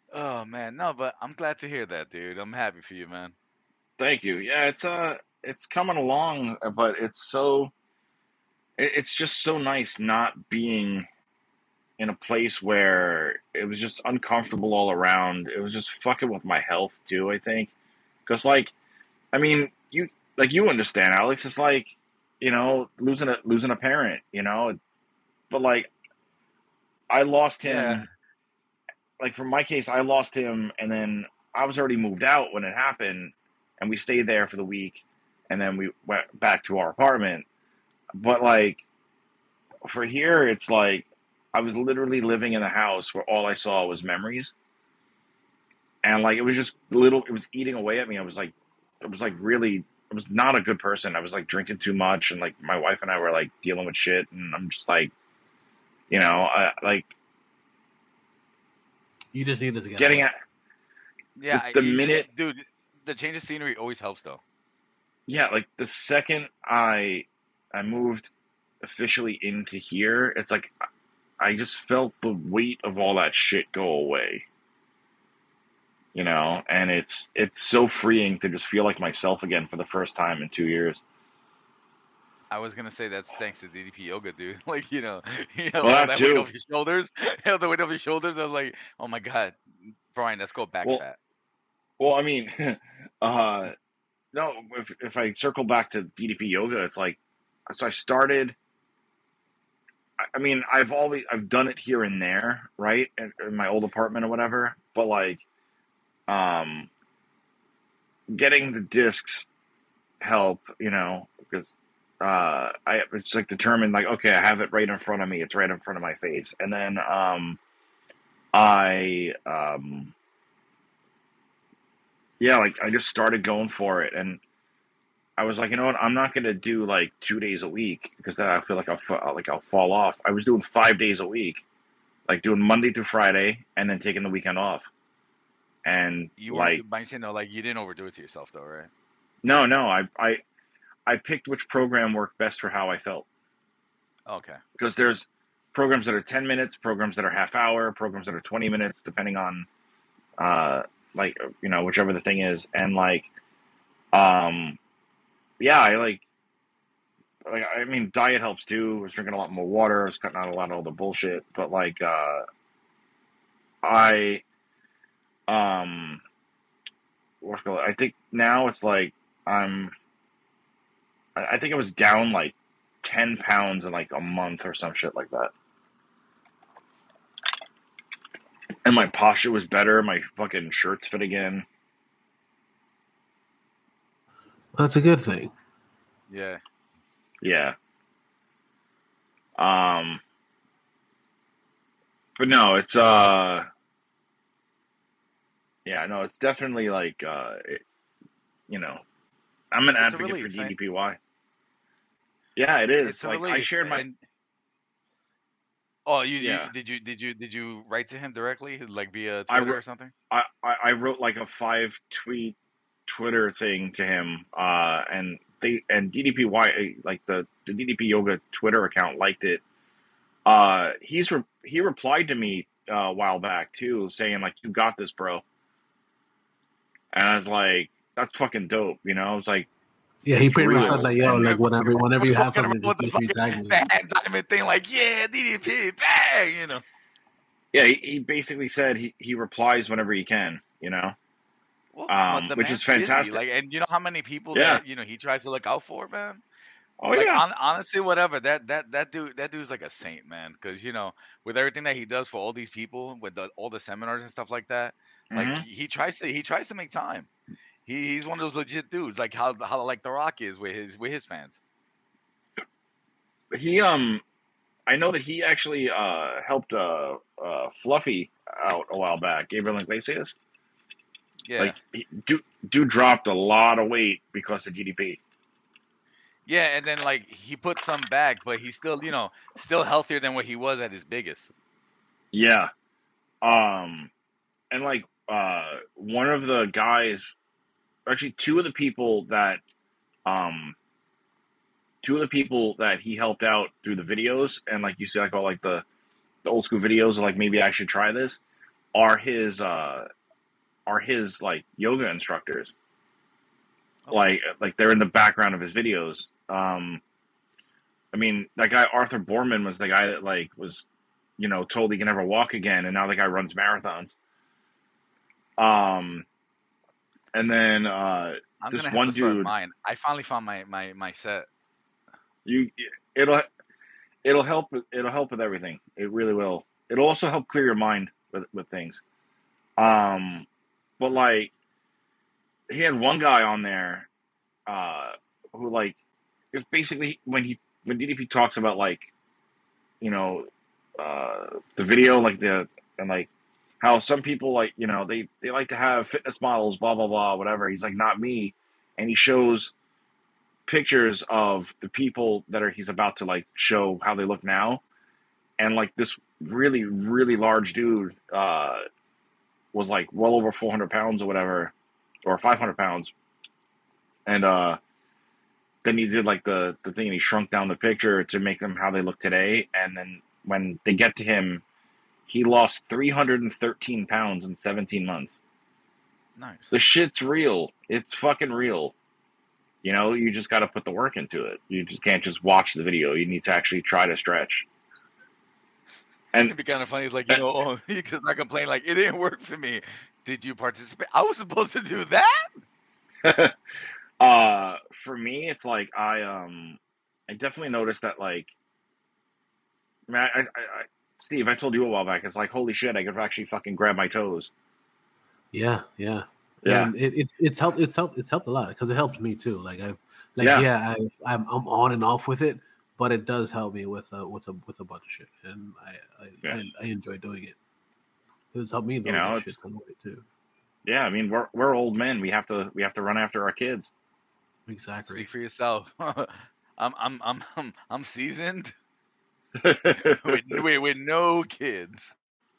Oh man, no, but I'm glad to hear that, dude. I'm happy for you, man. Thank you. Yeah, it's uh, it's coming along, uh, but it's so, it, it's just so nice not being in a place where it was just uncomfortable all around. It was just fucking with my health too, I think. Because like, I mean, you like you understand, Alex. It's like, you know, losing a losing a parent, you know. But like, I lost Yeah. him. Like for my case, I lost him, and then I was already moved out when it happened, and we stayed there for the week, and then we went back to our apartment. But like for here, it's like I was literally living in a house where all I saw was memories, and like it was just little. It was eating away at me. I was like, it was like really. I was not a good person. I was like drinking too much, and like my wife and I were like dealing with shit, and I'm just like, you know, I, like You just need this again. getting at Yeah, the, I- the you just- minute. dude, the change of scenery always helps, though. Yeah, like the second I I moved officially into here, it's like I just felt the weight of all that shit go away. You know, and it's it's so freeing to just feel like myself again for the first time in two years. I was gonna say that's thanks to D D P yoga, dude. Like you know, you know, Well, all that that weight too. off your shoulders, held the weight off your shoulders. I was like, oh my god, Brian, let's go back Well, fat. well, I mean, uh, no, if if I circle back to D D P yoga, it's like so I started. I I mean, I've always I've done it here and there, right, in, in my old apartment or whatever. But like, um, getting the discs help, you know, because uh, I it's like determined like okay, I have it right in front of me. It's right in front of my face, and then um, I um, yeah, like I just started going for it, and I was like, you know what, I'm not gonna do like two days a week because then I feel like I'll fa- like I'll fall off. I was doing five days a week, like doing Monday through Friday, and then taking the weekend off. And You like, weren't, by saying no, like you didn't overdo it to yourself, though, right? no, no, I I I picked which program worked best for how I felt. Okay. Because there's programs that are ten minutes, programs that are half hour, programs that are twenty minutes, depending on, uh, like, you know, whichever the thing is. And like, um, yeah, I like, like, I mean, diet helps too. I was drinking a lot more water. I was cutting out a lot of all the bullshit. But like, uh, I, um, what's it called? I think now it's like, I'm, I I think I was down like ten pounds in like a month or some shit like that. And my posture was better. My fucking shirts fit again. That's a good thing. Yeah. Yeah. Um. But no, it's uh. Yeah, no, it's definitely like uh, it, you know, I'm an It's a advocate for relief, right? D D P Y. Yeah, it is. It's a Like I relief. shared my And oh, you, yeah. you did you did you did you write to him directly, like via I Twitter wrote or something? I, I I wrote like a five tweet Twitter thing to him, uh, and they and D D P Y like the the D D P Yoga Twitter account liked it. Uh, he's re- he replied to me uh, a while back too, saying like, "You got this, bro." And I was like, "That's fucking dope," you know. I was like, Yeah, he "It's pretty much real." said like, yo, And like whenever whenever you have Walking something, around just with the make sure you fucking tag me. the hand diamond thing, like yeah, D D P, bang, you know. yeah, he, he basically said he, he replies whenever he can, you know, Well, um, but the which man's is busy, fantastic. like, and you know how many people Yeah. that you know he tries to look out for, man. Oh Like, yeah. on, honestly, whatever that that that dude that dude's like a saint, man. Because you know, with everything that he does for all these people, with the, all the seminars and stuff like that, like Mhm. he, he tries to he tries to make time. He, he's one of those legit dudes, like how how like The Rock is with his with his fans. He um, I know that he actually uh helped uh, uh Fluffy out a while back, Gabriel Iglesias. Yeah, Like, he, dude, dude dropped a lot of weight because of G D P. yeah, and then like he put some back, but he's still you know still healthier than what he was at his biggest. Yeah. Um, and like uh, one of the guys, actually two of the people that um, two of the people that he helped out through the videos, and like you see, like all like the the old school videos, of like maybe I should try this. are his uh, are his like yoga instructors. Oh. Like like they're in the background of his videos. Um, I mean, that guy Arthur Borman was the guy that like was, you know, told he can never walk again, and now the guy runs marathons. Um, and then uh, I'm this gonna have one to start dude, mine. I finally found my my my set. you it'll it'll help with it'll help with everything. It really will. It'll also help clear your mind with with things. Um, but like he had one guy on there, uh, who like it's basically when he when D D P talks about like, you know, uh, the video like the and like how some people like you know they they like to have fitness models blah blah blah whatever. He's like not me, and he shows pictures of the people that are he's about to like show how they look now, and like this really really large dude uh, was like well over four hundred pounds or whatever, or five hundred pounds, and uh, then he did like the the thing and he shrunk down the picture to make them how they look today, and then when they get to him, he lost three hundred thirteen pounds in seventeen months. Nice. The shit's real. It's fucking real. You know, you just got to put the work into it. You just can't just watch the video. You need to actually try to stretch. And It'd be kind of funny. It's like, you know, oh, because I complain like it didn't work for me. Did you participate? I was supposed to do that. uh, for me, it's like I um, I definitely noticed that like, I mean, I, I, I, Steve, I told you a while back. It's like holy shit, I could actually fucking grab my toes. Yeah, yeah, Yeah. And it, it it's helped. It's helped. It's helped a lot because it helped me too. Like I, like Yeah. yeah, I, I'm I'm on and off with it, but it does help me with a with a with a bunch of shit, and I I, Yeah. I, I enjoy doing it. It's helped me You know know, that it's- shit some way too. Yeah, I mean, we're we're old men. We have to we have to run after our kids. Exactly. Speak for yourself. I'm I'm I'm I'm I'm seasoned with, with with no kids.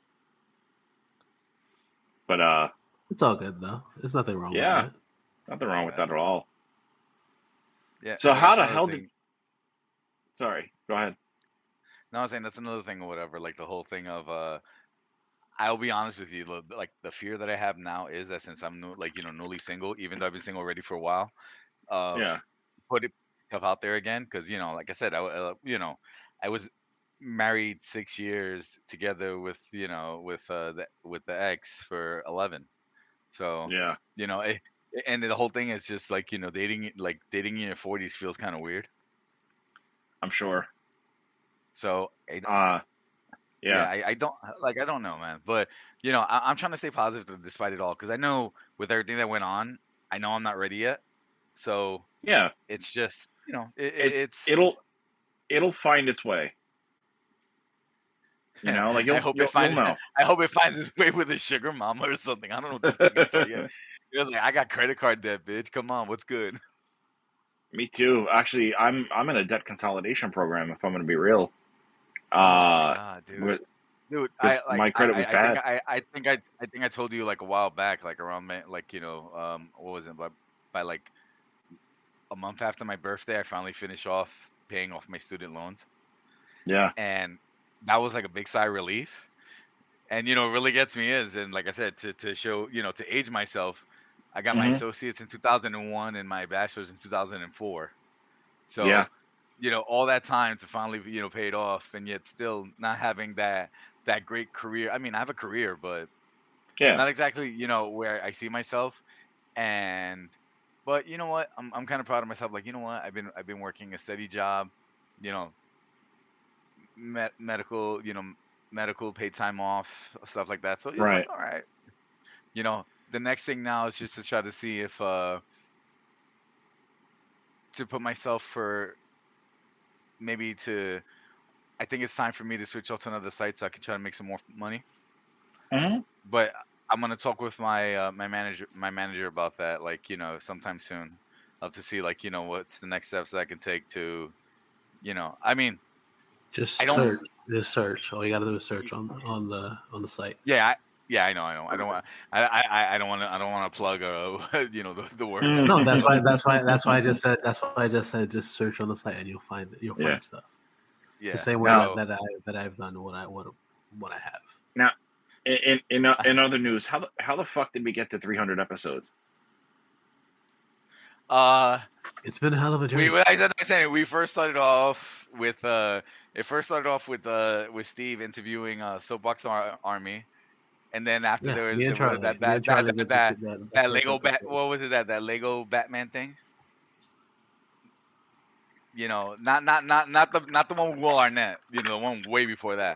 But uh, It's all good though. There's nothing wrong Yeah. with that. nothing wrong with that at all. Yeah. So that's how the another hell thing. did? Sorry, go ahead. No, I was saying that's another thing or whatever. Like the whole thing of uh, I'll be honest with you. lo- Like the fear that I have now is that since I'm new, like you know newly single, even though I've been single already for a while, of Yeah, putting myself out there again because you know, like I said, I w- uh, you know, I was married six years together with you know with uh the, with the ex for eleven. So yeah, you know, it, and the whole thing is just like you know dating like dating in your forties feels kind of weird. I'm sure. So I, Uh, yeah, yeah, I, I don't like I don't know, man. But you know, I, I'm trying to stay positive despite it all because I know with everything that went on, I know I'm not ready yet. So yeah. it's just you know, it, It- it's It'll it'll find its way. You know, like you'll, I hope you'll, it finds you'll know. I hope it finds its way with a sugar mama or something. I don't know what the fuck to tell you. It was like I got credit card debt, bitch. Come on, what's good? Me too. Actually, I'm I'm in a debt consolidation program. If I'm going to be real, Oh my uh, god, dude. with, Dude, I 'cause like my credit I, was I, I bad. think I, I think I I think I told you like a while back, like around May, like you know, um, what was it by by like a month after my birthday, I finally finished off paying off my student loans, yeah, and that was like a big sigh of relief. And you know, what really gets me is, and like I said, to to show you know to age myself, I got my Mhm. associates in two thousand one and my bachelor's in two thousand four. So yeah, you know all that time to finally you know pay it off, and yet still not having that that great career. I mean, I have a career, but yeah. not exactly you know where I see myself. And but you know what, I'm I'm kind of proud of myself. Like you know what, I've been I've been working a steady job, you know, med- medical, you know, medical paid time off, stuff like that. So it's Right. like all right, you know, the next thing now is just to try to see if uh to put myself for maybe to. I think it's time for me to switch out to another site so I can try to make some more money. Mhm. But I'm gonna talk with my uh, my manager my manager about that, like you know, sometime soon. Love to see like you know what's the next steps that I can take to, you know, I mean, Just I don't- search. Just search. All you got to do is search on on the on the site. yeah, I, yeah, I know, I know, I don't want, I, I, I don't want to, I don't want to plug, uh, you know, the, the work. Mm. No, that's why. That's why. That's why I just said. That's why I just said. Just search on the site and you'll find it. You'll find Yeah. stuff. Yeah, It's the same way Now- that, that I that I've done what I what what I have. in in in, in other news, how the how the fuck did we get to three hundred episodes? Uh, It's been a hell of a we journey. we- I said I said we first started off with uh, it first started off with uh with Steve interviewing uh Soapbox Ar- Army, and then after Yeah, there was me and there was Charlie. that Me that and that Charlie that, did that, the- that, that first Lego bat episode. what was it that that Lego Batman thing? You know, not not not not the not the one with Will Arnett. You know, the one way before that.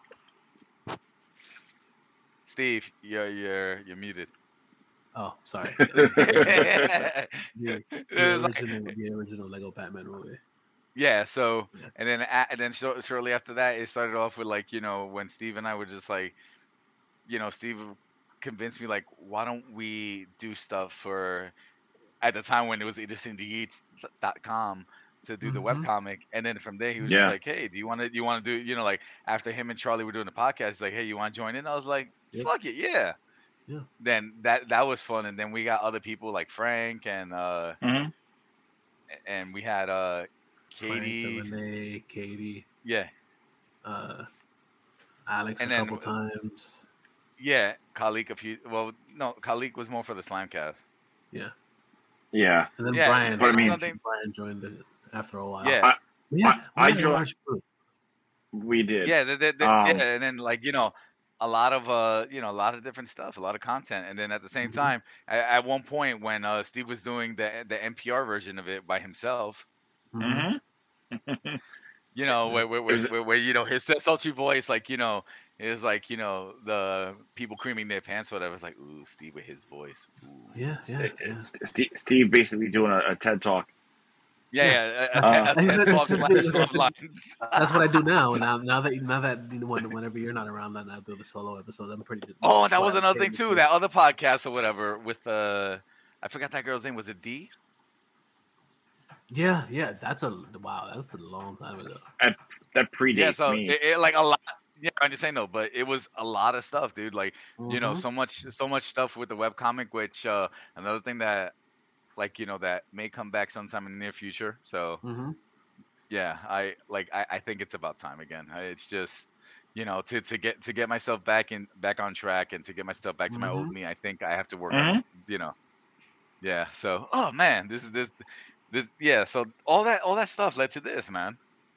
Steve, you're you're you're muted. Oh, sorry. it the, the was like, original, the original Lego Batman movie. yeah. So Yeah. and then a- and then shor- shortly after that, it started off with like you know when Steve and I were just like, you know, Steve convinced me like, why don't we do stuff for at the time when it was innocent eats dot com to do the Mhm. webcomic, and then from there he was Yeah. just like, hey, do you want to you want to do you know like after him and Charlie were doing the podcast, he's like, hey, you want to join in? I was like, Yep. fuck it, yeah. Yeah. Then that that was fun, and then we got other people like Frank and uh Mhm. and we had uh Katie, Frank, Renee, Katie, yeah, uh, Alex And a then- couple times. yeah, Khalik a few. Well, no, Khalik was more for the Slamcast. Yeah. Yeah. And then Yeah, Brian. but I mean- Brian, Brian joined it after a while. Yeah, Yeah. I- I we had a joined- large group. We did. yeah, the, the, the, Um, yeah, and then like you know, a lot of uh, you know, a lot of different stuff, a lot of content, and then at the same Mhm. time, at, at one point when uh, Steve was doing the the N P R version of it by himself, Mhm. Mm-hmm. you know, Yeah. where where, where, Is it- where, where you know his sultry voice, like you know, is like you know the people creaming their pants, or whatever. It's like, ooh, Steve with his voice. Ooh. Yeah, yeah, yeah. Steve, Steve basically doing a, a TED talk. Yeah, yeah, a, a, Uh, a TED That's- Talk that's- slash that's- online. That's what I do now. Now, now that now that you know, when, whenever you're not around, then I do the solo episode. I'm pretty. Oh, and that was flat another thing famous too. That other podcast or whatever with uh, I forgot that girl's name. Was it D? Yeah, yeah. That's a wow. That's a long time ago. That predates Yeah, so me. it, it, like a lot. Yeah, I'm just saying no, but it was a lot of stuff, dude. Like you know, Mhm. so much, so much stuff with the webcomic. Which uh, another thing that, like you know, that may come back sometime in the near future. So Mhm. yeah, I like. I, I think it's about time again. I- It's just you know to, to get to get myself back in back on track and to get myself back to my old Mhm. me. I think I have to work on you know. Yeah. So oh man, this is this this yeah. So all that all that stuff led to this, man.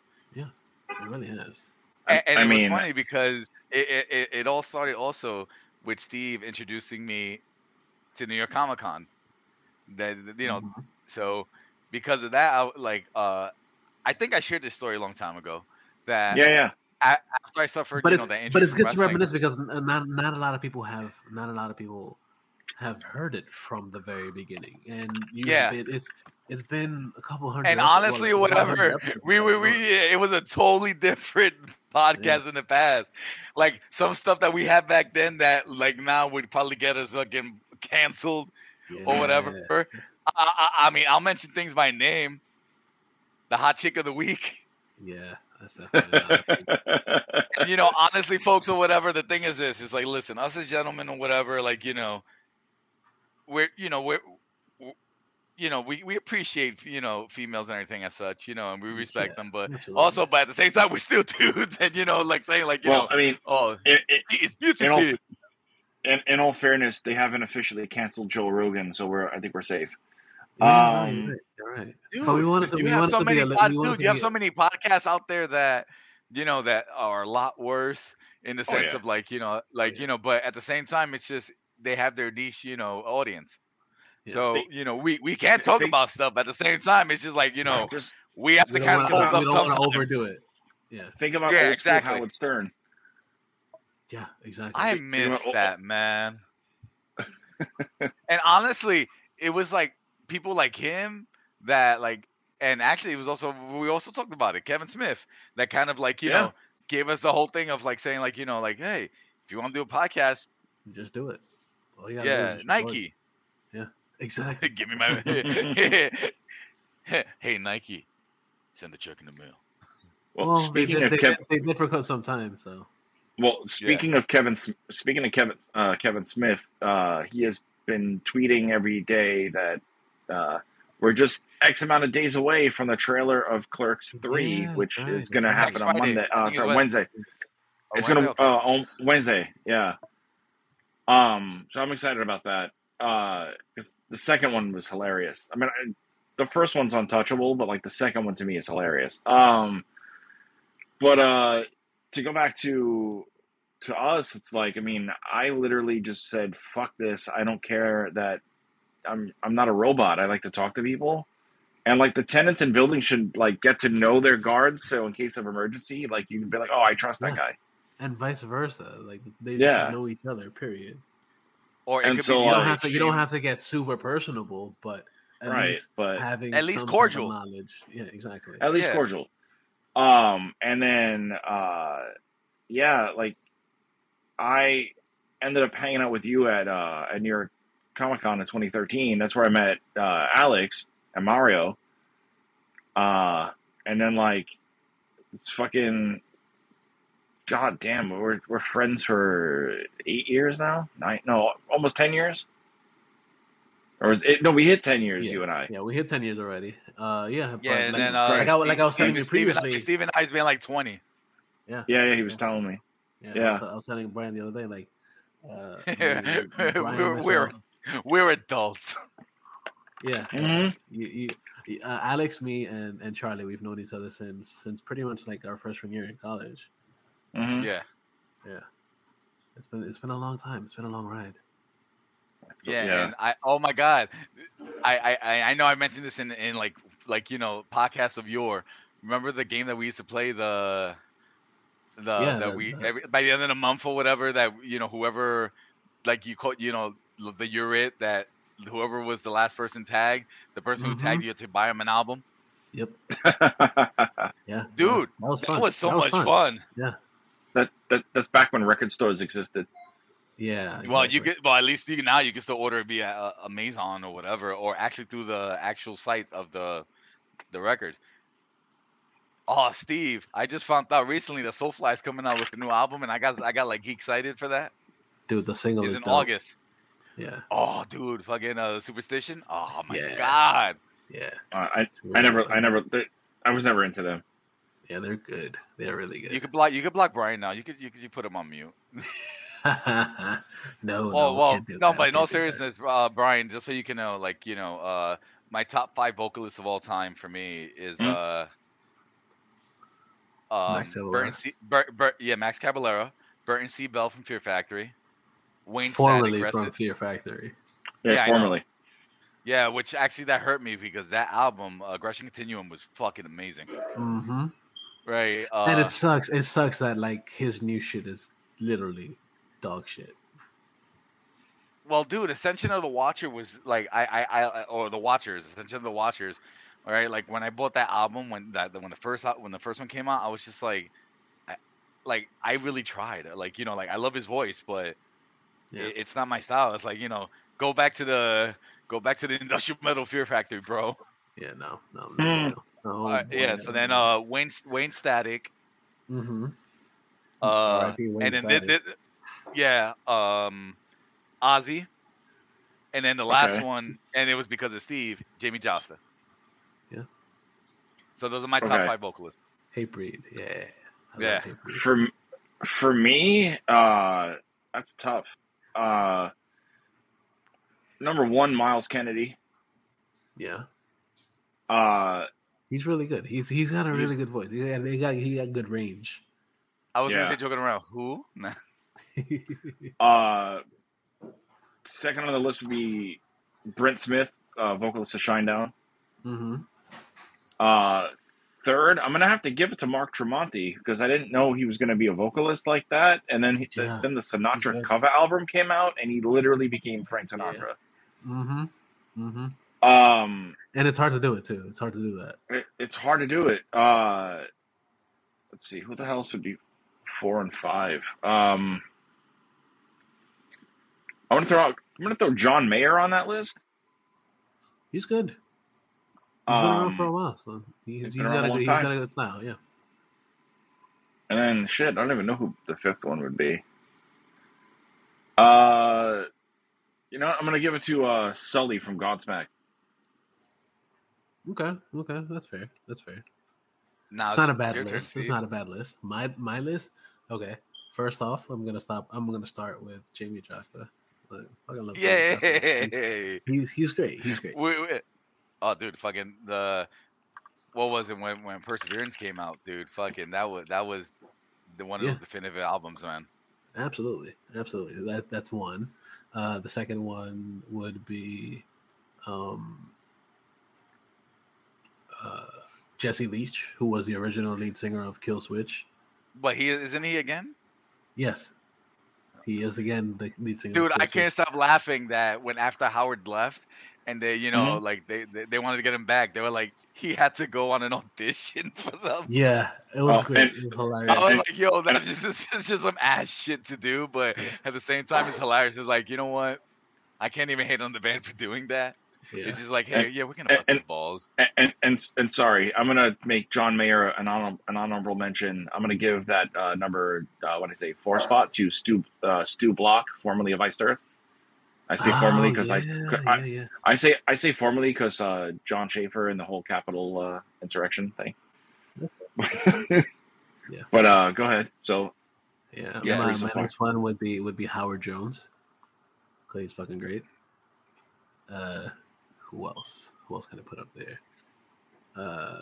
It really has. I- And, and I it mean- was funny because it, it, it, it all started also with Steve introducing me to New York Comic Con. That you know, Mhm. so because of that, I, like uh, I think I shared this story a long time ago. That Yeah, yeah. a- after I suffered, But you it's know, that but it's injury good from to wrestling- reminisce because n- not not a lot of people have not a lot of people have heard it from the very beginning, and you've Yeah. been- it's it's been a couple hundred. And episodes- honestly, well, a couple hundred whatever, episodes we at we, that we point. it was a totally different podcast in the past. Like some stuff that we had back then that like now would probably get us fucking canceled or Yeah. whatever. I, I, I mean, I'll mention things by name. The hot chick of the week. Yeah, that's definitely not a thing. And, you know, honestly, folks, or whatever. The thing is, this is like, listen, us as gentlemen or whatever, like, you know, we're, you know, we're, w- you know, we, we appreciate, you know, females and everything as such, you know, and we respect Yeah, them, but absolutely. also, but at the same time, we're still dudes, and you know, like saying, like, you well, know, I mean, oh, it, it, it's in all, beautiful. in, in all fairness, they haven't officially canceled Joe Rogan, so we're I think we're safe. Yeah, no, um, you're right. You're right. Dude, But we wanted to. you We have wanted so to many, be a. li- pod- We wanted dude, to you have be so a- many podcasts out there that you know that are a lot worse in the Oh, sense yeah. of like you know, like yeah. you know, but at the same time, it's just they have their niche, you know, audience. Yeah. So They- you know, we we can't talk they- about stuff. At the same time, it's just like you know, Just we have We to don't kind want of to. hold about- up We don't want to sometimes. overdo it. Yeah. think about Yeah, old school exactly. Howard Stern. Yeah. Exactly. I Think- think miss about- that, man. And honestly, it was like people like him that like, and actually, it was also we also talked about it. Kevin Smith that kind of like you Yeah. know gave us the whole thing of like saying like you know like hey, if you want to do a podcast, Just do it. All you gotta do is yeah, just record. Nike, Exactly. give me my hey Nike, send a check in the mail. Well, Well, speaking they, of did, Kevin, they, they did for quite some time. So well, speaking of Kevin, S- speaking of Kevin, uh, Kevin Smith, uh, he has been tweeting every day that uh, we're just X amount of days away from the trailer of Clerks three, Yeah, which right, is going to that's happen right. on Next Monday. Friday. I Uh, think sorry, it's Wednesday. Oh, It's Wednesday? going to Okay. uh, on Wednesday. Yeah. Um, so I'm excited about that. Uh, because the second one was hilarious. I mean, I, the first one's untouchable, but like the second one to me is hilarious. Um, but uh, to go back to to us, it's like, I mean, I literally just said, "Fuck this! I don't care that I'm I'm not a robot. I like to talk to people." And like the tenants in buildings should like get to know their guards, so in case of emergency, like you can be like, "Oh, I trust that Yeah. guy." And vice versa. Like they Yeah. should know each other. Period. Or it And could so, be You the don't like- have to. You extreme- don't have to get super personable, but at Right, least but having At least some type of cordial. knowledge. Yeah, exactly. at least Yeah. cordial. Um, and then uh, yeah, like I ended up hanging out with you at uh at New York Comic Con in twenty thirteen. That's where I met uh, Alex and Mario. Uh, and then like it's fucking god damn, we're we're friends for eight years now. Nine, no, almost ten years. Or is it, no, we hit ten years, Yeah. you and I. Yeah, we hit ten years already. Uh, yeah. Yeah, but and like, then uh, like I like I was telling you Steve- previously. Steve and I's been like twenty. Yeah. Yeah, yeah, he was telling me. Yeah. Yeah. I, was, I was telling Brian the other day, like, uh, We're- when Brian and we're- myself- We're adults. yeah. Mm-hmm. You, you, uh, Alex, me, and, and Charlie, we've known each other since since pretty much like our freshman year in college. Mm-hmm. Yeah. Yeah, it's been it's been a long time. It's been a long ride. Yeah, yeah. and I oh my god, I, I I- I know I mentioned this in in like like you know podcasts of yore. Remember the game that we used to play the the Yeah, that the- we the- every, by the end of the month or whatever that you know whoever like you call you know the Urit that whoever was the last person tagged, the person Mhm. who tagged you had to buy him an album. Yep. Yeah, Dude, that was That fun. was so That much fun. that, that that's back when record stores existed. Yeah. Well, you exactly. get well at least you can now you can still order it via uh, Amazon or whatever, or actually through the actual sites of the the records. Oh, Steve, I just found out recently that Soulfly is coming out with a new album, and I got I got like excited for that. Dude, the single It's is in dope. August. Yeah, Oh, dude, fucking uh, Superstition. Oh my Yeah. god. yeah. Uh, I It's I really never good. I never I was never into them. Yeah, they're good. They're really good. You could block you could block Brian now. You could you could you put him on mute. no, Oh no, we well, can't do no, that. but We in all can't do that. seriousness, uh, Brian, just so you can know, like you know, uh, my top five vocalists of all time for me is Hmm? uh, um, Max Cavalera. Burton C, Bur, Bur, yeah, Max Caballero, Burton C. Bell from Fear Factory, Wayne formerly Static, from rest- Fear Factory. Yeah, Yeah, I know. formerly. yeah, which actually that hurt me because that album, Aggression Continuum, was fucking amazing, Mm-hmm. right? Uh, and it sucks. It sucks that like his new shit is literally dog shit. Well, dude, Ascension of the Watcher was like I, I, I, or the Watchers, Ascension of the Watchers. All right, like when I bought that album, when that when the first al- when the first one came out, I was just like, I, like I really tried. Like you know, like I love his voice, but Yeah. it, it's not my style. It's like you know, go back to the go back to the industrial metal Fear Factory, bro. Yeah, no, no, Hmm. no. no. no All right, yeah. So then, uh, Wayne Wayne Static, mm-hmm. uh, R I P Wayne and then thi- Static. thi- yeah, um, Ozzy, and then the last Okay. one, and it was because of Steve, Jamie Josta. Yeah. So those are my top Okay. five vocalists. Hatebreed. Yeah. I love Yeah. Hatebreed. For for me, uh, that's tough. Uh, number one, Miles Kennedy. Yeah. Uh, He's really good. He's he's got a really good voice. He got he got, he got good range. I was Yeah. gonna say joking around. Who? Nah. uh, second on the list would be Brent Smith, uh, vocalist of Shinedown. mm-hmm. Uh, third, I'm gonna have to give it to Mark Tremonti because I didn't know he was gonna be a vocalist like that. And then he, Yeah. then the He's Sinatra good. cover album came out, and he literally became Frank Sinatra. Mm-hmm. Mm-hmm. Um, And it's hard to do it too. It's hard to do that. it, it's hard to do it. Uh, let's see, who the hell else would be four and five? Um, I want to throw out. I'm gonna throw John Mayer on that list. He's good. He's been around Um, for a while, so he's, he's he's been got around a a good long he's time. got a good style. Yeah. And then shit, I don't even know who the fifth one would be. Uh, you know, what? I'm gonna give it to uh Sully from Godsmack. Okay. Okay. That's fair. That's fair. Nah, It's not a bad your turn, list. It's Steve. not a bad list. My my list. Okay. First off, I'm gonna stop. I'm gonna start with Jamie Josta. Like, fucking love Yeah. Tommy Castle. He's, he's he's great. He's great. Wait, wait. Oh, dude, fucking the what was it when when Perseverance came out, dude? Fucking that was that was the one of Yeah. those definitive albums, man. Absolutely, absolutely. That that's one. Uh, the second one would be um, uh, Jesse Leach, who was the original lead singer of Killswitch. But he isn't he again? Yes, he is again the lead singer. Dude, of I Killswitch. can't stop laughing that when after Howard left and they, you know, Mhm. like they, they they wanted to get him back, they were like he had to go on an audition for them. Yeah, it was Oh, great. and- it was hilarious. I was and- like, yo, that's just it's, it's just some ass shit to do, but at the same time, it's hilarious. It's like, you know what? I can't even hate on the band for doing that. yeah. It's just like, hey, And- yeah, we're gonna and- bust his balls. And, and and and sorry, I'm gonna make John Mayer an honor, an honorable mention. I'm gonna give that uh, number, uh, what did I say, four spot to Stu uh, Stu Block, formerly of Iced Earth. I say formerly Oh, because yeah, I, yeah, I yeah. I say I say formerly because uh, John Schaefer and the whole Capitol uh, insurrection thing. Yeah. But uh, go ahead. So Yeah, Yeah, my, reason my why. next one would be would be Howard Jones. Clay's fucking great. Uh, who else? Who else can I put up there? Uh,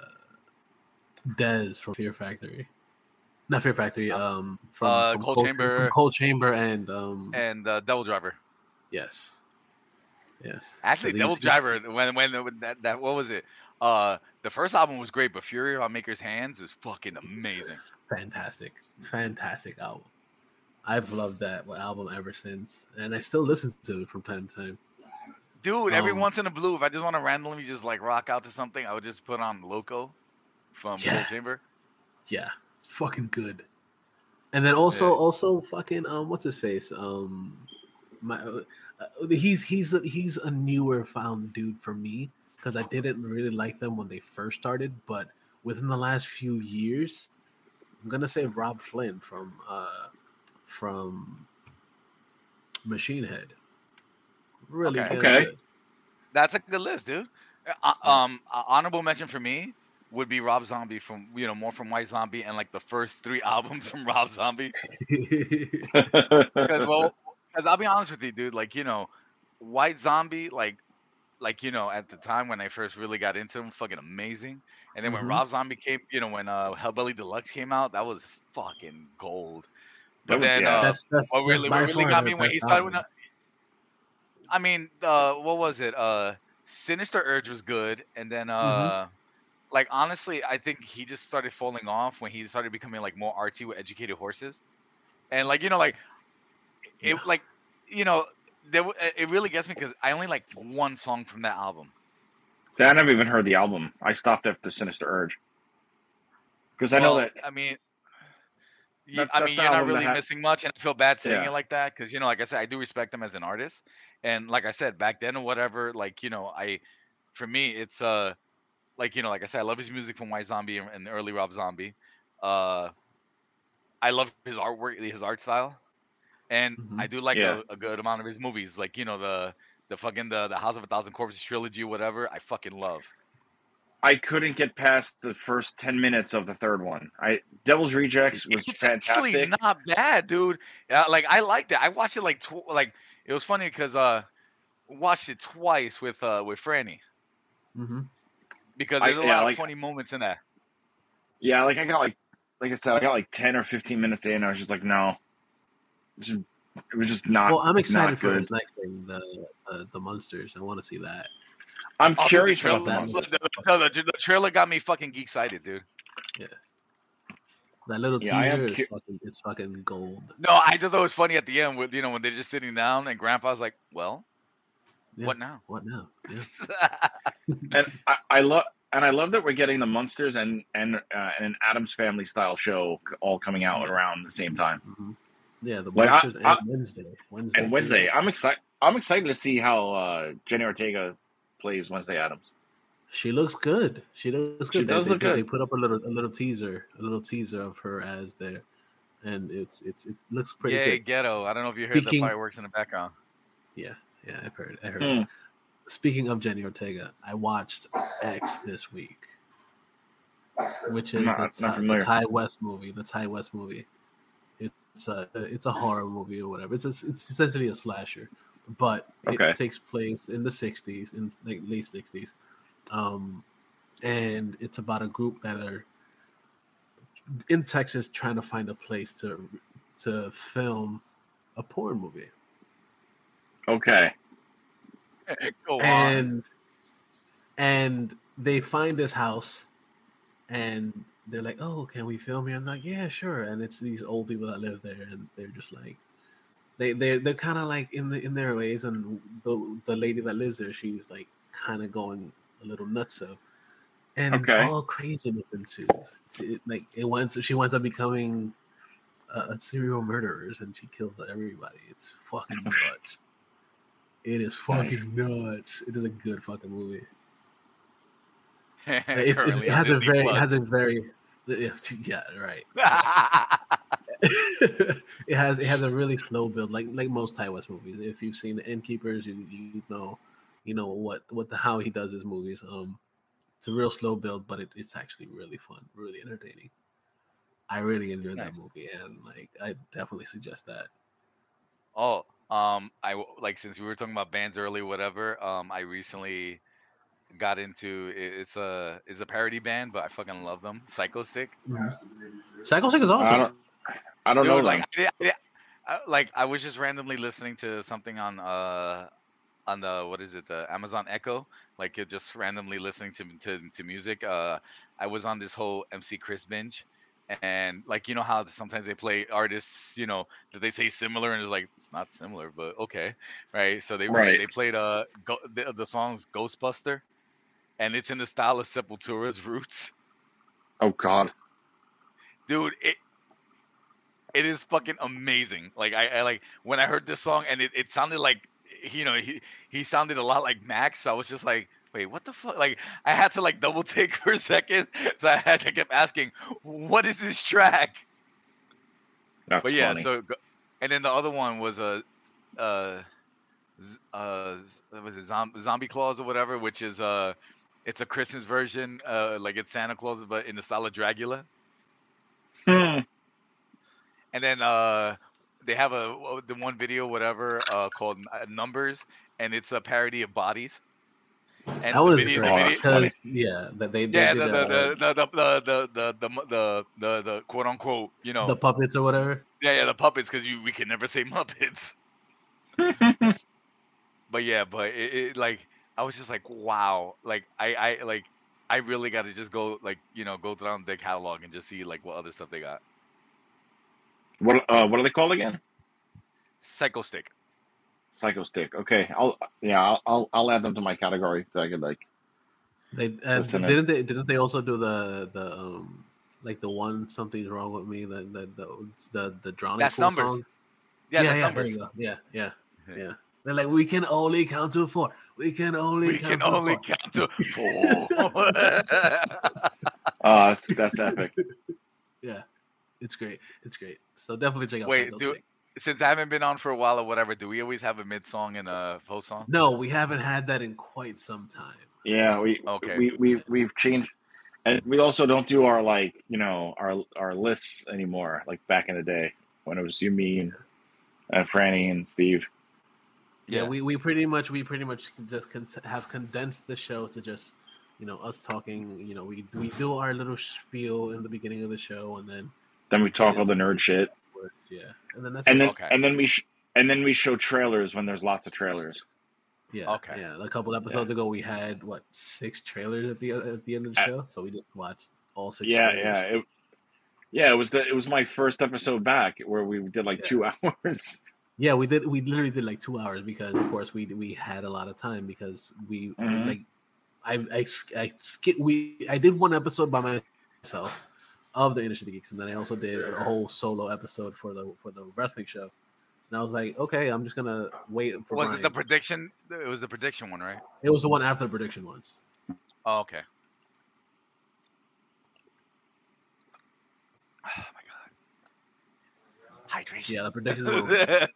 Dez from Fear Factory. Not Fear Factory. Um, from, Uh, from Cold Chamber. from Cold Chamber, and um, And uh, Devil Driver. yes, yes. Actually, So Devil these- Driver. When when when that, that what was it? Uh, the first album was great, but Fury on Maker's Hands was fucking amazing. fantastic, fantastic album. I've loved that album ever since, and I still listen to it from time to time. Dude, every Um, once in a blue, if I just want to randomly just like rock out to something, I would just put on Loco from Yeah. Cold Chamber. Yeah, it's fucking good. And then also, Yeah. also fucking um, what's his face? Um, my uh, he's he's a, he's a newer found dude for me because I didn't really like them when they first started, but within the last few years, I'm gonna say Rob Flynn from uh from Machine Head. Really Okay. damn Okay. good. That's a good list, dude. Uh, um, uh, honorable mention for me would be Rob Zombie from you know more from White Zombie and like the first three albums from Rob Zombie. Because well, because I'll be honest with you, dude. Like you know, White Zombie, like like you know, at the time when I first really got into him, fucking amazing. And then when Mhm. Rob Zombie came, you know, when uh Hellbelly Deluxe came out, that was fucking gold. But That was- then yeah. uh, that's that's, what that's really by what really far got their me when he best started. album. I mean, uh, what was it? Uh, Sinister Urge was good, and then uh, like honestly, I think he just started falling off when he started becoming like more artsy with Educated Horses, and like you know, like it, Yeah. like you know, there w- it really gets me because I only like one song from that album. See, I never even heard the album. I stopped after Sinister Urge because I know Well, that. I mean. you- That- I that's mean, the you're not album that really had- missing much, and I feel bad saying Yeah. it like that because you know, like I said, I do respect him as an artist, and like I said back then or whatever, like you know, I, for me, it's uh, like you know, like I said, I love his music from White Zombie and, and early Rob Zombie. Uh, I love his artwork, his art style, and Mhm. I do like Yeah. a, a good amount of his movies, like you know the the fucking the the House of a Thousand Corpses trilogy, whatever. I fucking love. I couldn't get past the first ten minutes of the third one. I Devil's Rejects was It's fantastic. actually not bad, dude. Yeah, like I liked it. I watched it like tw- like it was funny because uh watched it twice with uh with Franny Mhm. because I- there's a yeah, lot like- of funny moments in that. Yeah, like I got like like I said, I got like ten or fifteen minutes in. I was just like, no, this is, it was just not. Well, I'm excited not for good. his next thing, the uh, the Monsters. I want to see that. I'm Oh, dude, curious the, about trailer, the that. the, the, the, the trailer got me fucking geek excited, dude. That little Yeah, I am teaser is cu- fucking it's fucking gold. No, I just thought it was funny at the end with you know when they're just sitting down and Grandpa's like, "Well, Yeah. what now?" What now? Yeah. and I, I love and I love that we're getting the Munsters and and uh, and an Adams Family style show all coming out Yeah. around the same time. hmm Yeah, the Like, I- Monsters I- and Wednesday. Wednesday. And too. Wednesday, I'm excited. I'm excited to see how uh, Jenny Ortega plays Wednesday Adams. She looks good. She looks She good. They- does they, look put, good. They put up a little a little teaser, a little teaser of her as there, and it's it's it looks pretty Yay, good. ghetto! I don't know if you heard Speaking- the fireworks in the background. Yeah, yeah, I've heard. I heard. Hmm. Speaking of Jenny Ortega, I watched X this week, which is Not- the, not Ty, the familiar. Ty West movie. The Ty West movie. It's it's a it's a horror movie or whatever. It's a, it's essentially a slasher, but it Okay. takes place in the sixties, in like late sixties, um, and it's about a group that are in Texas trying to find a place to to film a porn movie. Okay. Go on. and and they find this house and they're like, oh, can we film here? I'm like, yeah, sure. And it's these old people that live there, and they're just like, they they're, they're kind of like in the in their ways, and the the lady that lives there, she's like kind of going a little nutso, and Okay. all craziness ensues. It, like it went, she winds up becoming a, a serial murderer, and she kills everybody. It's fucking nuts. It is fucking nuts. It is a good fucking movie. It's, it's, Currently it on has a Disney very, it Plus. has a very, yeah, right. it has, it has a really slow build, like like most Ty West movies. If you've seen The Innkeepers, you you know, you know what what the how he does his movies. Um, it's a real slow build, but it, it's actually really fun, really entertaining. I really enjoyed Nice. that movie, and like I definitely suggest that. Oh, um, I w- like since we were talking about bands earlier, whatever. Um, I recently got into it- it's a it's a parody band, but I fucking love them. Psycho Stick. Psycho Stick is awesome. I don't. I don't know Dude, like, them. I, did- I, did- I- like I was just randomly listening to something on uh on the what is it the Amazon Echo, like it just randomly listening to to, to music. Uh, I was on this whole M C Chris binge, and like you know how sometimes they play artists, you know that they say similar, and it's like it's not similar, but okay, right? So they Right. they played uh go, the, the songs Ghostbuster, and it's in the style of Sepultura's Roots. Oh God. Dude, it it is fucking amazing. Like I, I like when I heard this song and it, it sounded like you know he he sounded a lot like Max. I was just like, wait, what the fuck? Like I had to like double take for a second, so I had to keep asking, what is this track? That's But yeah, funny. so go- and then the other one was a uh z- uh z- was it Zom- Zombie Claus or whatever, which is uh it's a Christmas version, uh like it's Santa Claus but in the style of Dracula. Hmm. And then uh, they have a uh, the one video, whatever, uh, called uh, Numbers, and it's a parody of Bodies. And That the was video, great Oh, the that's video, funny. because yeah, that they, they yeah, did the the, uh, the, the, the, the, the, the, the, the, the, the quote unquote, you know, the puppets or whatever. yeah, yeah, the puppets, because you we can never say Muppets. But yeah, but it, it like I was just like, wow, like I, I like I really got to just go like you know go down their catalog and just see like what other stuff they got. What uh what are they called again? Psycho Stick. Psycho Stick. Okay. I'll yeah, I'll I'll, I'll add them to my category so I could like They and Listen, didn't they didn't they also do the the um like the one something's wrong with me the the the the, the drowning That's pool Numbers. song? Yeah, yeah, that's yeah, Numbers. there you go. Yeah, yeah, yeah. They're like, we can only count to four. We can only We count can to only four. count to four. uh that's that's epic. Yeah, it's great. It's great. So definitely check out. Wait, Psycho do Stick. since I haven't been on for a while or whatever, do we always have a mid song and a post song? No, we haven't had that in quite some time. Yeah, we Okay. we we we've changed, and we also don't do our like you know our our lists anymore like back in the day when it was you, me, and, and Franny and Steve. Yeah, Yeah. we, we pretty much we pretty much just con- have condensed the show to just you know us talking. You know, we we do our little spiel in the beginning of the show, and then Then we talk all the nerd shit, yeah, and then that's and it. then Okay. and then we sh- and then we show trailers when there's lots of trailers. Yeah. Okay. Yeah. A couple episodes ago, we had what six trailers at the at the end of the Uh, show, so we just watched all six. Yeah, trailers. yeah, it, yeah. It was the it was my first episode back where we did like Yeah. two hours. Yeah, we did. We literally did like two hours because, of course, we we had a lot of time because we Mhm. like I I I skip we I did one episode by myself of the Industry Geeks, and then I also did a whole solo episode for the for the wrestling show. And I was like, okay, I'm just gonna wait for. Was Brian. it the prediction? It was the prediction one, right? It was the one after the prediction ones. Oh, okay. Oh my god. Hydration. Yeah, the predictions were.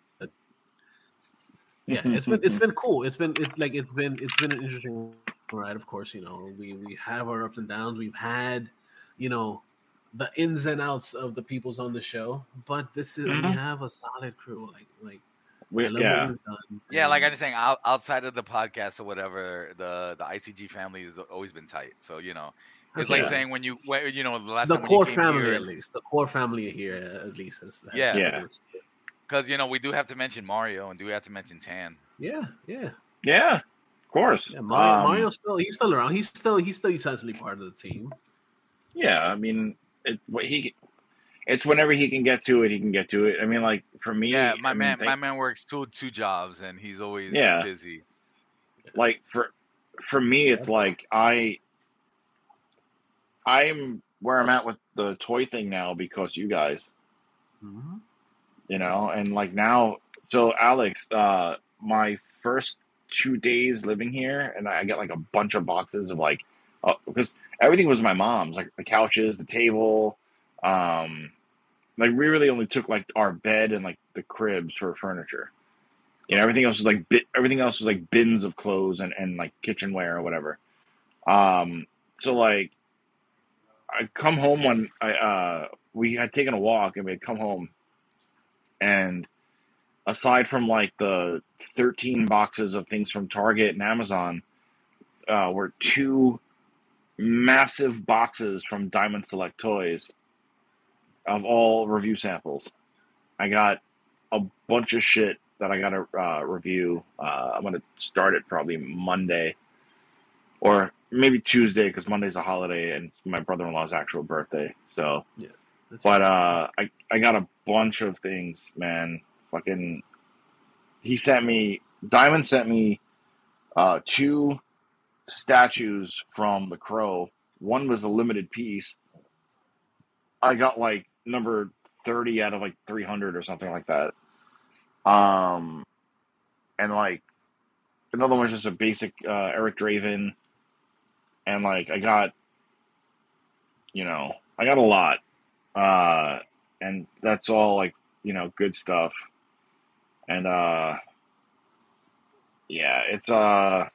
Yeah, it's been it's been cool. It's been it, like it's been it's been an interesting ride. Of course, you know we we have our ups and downs. We've had, you know, the ins and outs of the peoples on the show, but this is we Mhm. have a solid crew. Like like We, I love yeah. what we've done. Yeah, like I'm and- just saying, out, outside of the podcast or whatever, the the I C G family has always been tight. So you know, it's like Yeah. saying when you when, you know the last the time when you core came family here, at least. The core family here at least has, has Yeah. Yeah. because you know we do have to mention Mario and do have to mention Tan. yeah, yeah, Yeah, of course. yeah. Mario, Um, Mario's still he's still around. He's still he's still essentially part of the team. Yeah, I mean, it. What he, it's whenever he can get to it, he can get to it. I mean, like for me, Yeah, my I mean, man, think- my man works two two jobs and he's always Yeah. busy. like for for me, it's like I, I'm where I'm at with the toy thing now because you guys, Mhm. you know, and like now, so Alex, uh, my first two days living here, and I get like a bunch of boxes of like, uh, because everything was my mom's, like the couches, the table, um, like we really only took like our bed and like the cribs for furniture. You know, everything else was like bit, everything else was like bins of clothes and, and like kitchenware or whatever. Um, so like, I come home when I uh we had taken a walk and we had come home, and aside from like the thirteen boxes of things from Target and Amazon, uh, were two massive boxes from Diamond Select Toys of all review samples. I got a bunch of shit that I got to uh, review. Uh, I'm gonna start it probably Monday or maybe Tuesday because Monday's a holiday and it's my brother-in-law's actual birthday. So, That's but right. uh, I I got a bunch of things, man. Fucking, he sent me. Diamond sent me uh, two statues from The Crow. One was a limited piece. I got like number thirty out of like three hundred or something like that. Um, and like another one's just a basic uh, Eric Draven, and like I got, you know, I got a lot, uh, and that's all like you know good stuff, and uh, yeah, it's uh.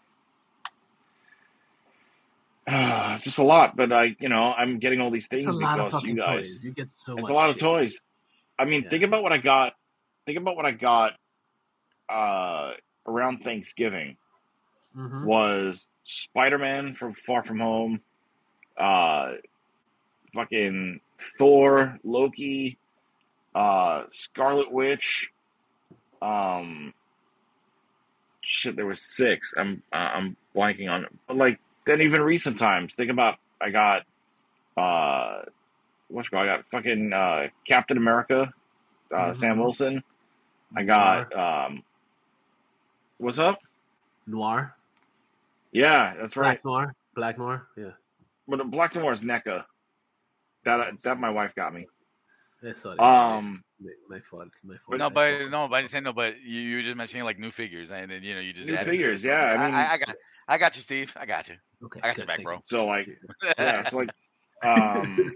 It's just a lot, but I, you know, I'm getting all these things It's a lot of because fucking you guys. toys. You get so It's much. a lot of shit. toys. I mean, Yeah. think about what I got. Think about what I got uh, around Thanksgiving. Mhm. Was Spider-Man from Far From Home, uh, fucking Thor, Loki, uh, Scarlet Witch. Um, shit, there was six. I'm uh, I'm blanking on it. But like then, even recent times. Think about I got uh, what's it called? I got fucking uh, Captain America, uh, Sam Mhm. Wilson. I got um, what's up? Noir. Yeah, that's right. Black Noir. Black Noir. Yeah. But the Black Noir is NECA. That that my wife got me. I saw it. Um, my, my fault. My fault. But No, I but fault. no, but I just saying no, but you, you were just mentioning like new figures, and then you know you just New added to figures, it. So, yeah, I mean- I, I got, I got you, Steve. I got you. Okay. I got good, your back, thank bro. so like you. yeah, so like um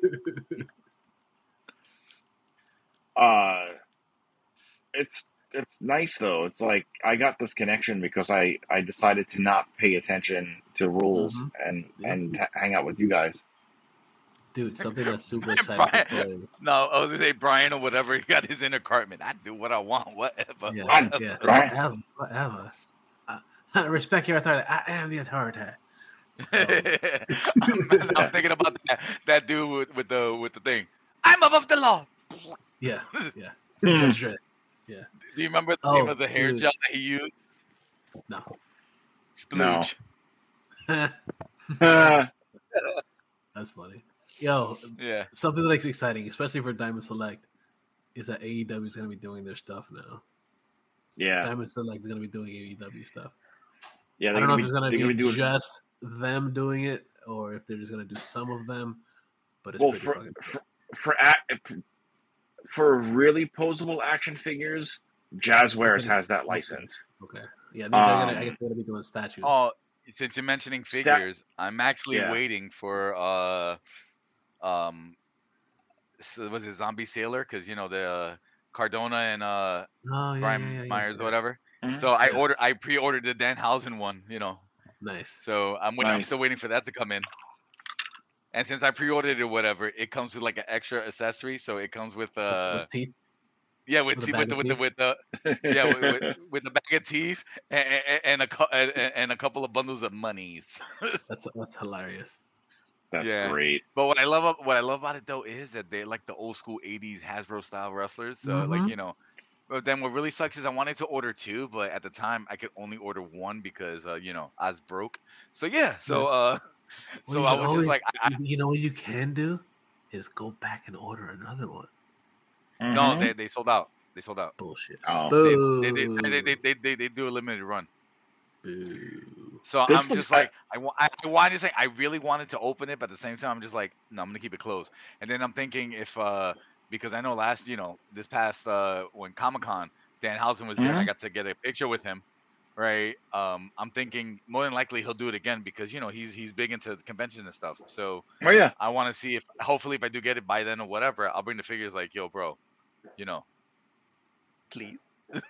uh it's it's nice though. It's like I got this connection because I I decided to not pay attention to rules Mhm. and Yeah. and ha- hang out with you guys. Dude, something that's super exciting to play. No, I was gonna say Brian or whatever. He got his inner Cartman. I do what I want, whatever. Yeah, Run, yeah. run. Whatever, whatever. Uh, respect your authority. I am the authority. I'm, I'm thinking about that, that dude with, with the with the thing. I'm above the law. Yeah, yeah. Hmm. Judge Dredd. Do you remember the Oh, name of the hair dude. gel that he used? No. Splooge. Uh, That's funny. Yo, Yeah. something that's exciting, especially for Diamond Select, is that A E W is going to be doing their stuff now. yeah, Diamond Select is going to be doing A E W stuff. yeah. I they're don't know gonna if it's be- going they're to gonna be doing- just them doing it or if they're just going to do some of them. But it's well pretty for fucking for for, a- for really posable action figures. Jazzwares has that license. okay. Yeah, they're, they're gonna, I Um, guess they're going to be doing statues. Oh, since you're mentioning Sta- figures, I'm actually Yeah. waiting for uh, um, so was it Zombie Sailor? Because you know the uh, Cardona and uh Oh, yeah, Brian yeah, yeah, yeah, Myers yeah. or whatever. Mhm. So I Yeah. ordered, I pre-ordered the Danhausen one. You know, Nice. so I'm waiting, I'm Nice. still waiting for that to come in. And since I pre-ordered it or whatever, it comes with like an extra accessory. So it comes with uh With teeth. yeah with With a see, bag with the of with the teeth? with the yeah with, with, with the bag of teeth and, and, and a cou- and, and a couple of bundles of monies. That's that's hilarious. That's Yeah. great. But what I love ab- what I love about it though is that they like the old school eighties Hasbro style wrestlers. So like Mhm. you know, but then what really sucks is I wanted to order two, but at the time I could only order one because uh you know I was broke. So yeah, so uh Well, so you I could was just always, like I, I, you you know what you can do is go back and order another one. no Mhm. they they sold out. They sold out. Bullshit. Oh, They Boo. they they they they, they, they, they do a limited run. Boo. So This I'm looks- just like I, wa- I, I wanted to say I really wanted to open it, but at the same time I'm just like no, I'm gonna keep it closed. And then I'm thinking if uh because I know last you know this past uh when Comic Con Danhausen was there and I Mhm. got to get a picture with him, right? Um, I'm thinking more than likely he'll do it again because you know he's he's big into the convention and stuff. So Oh yeah. I want to see if hopefully if I do get it by then or whatever, I'll bring the figures like yo, bro, you know, please.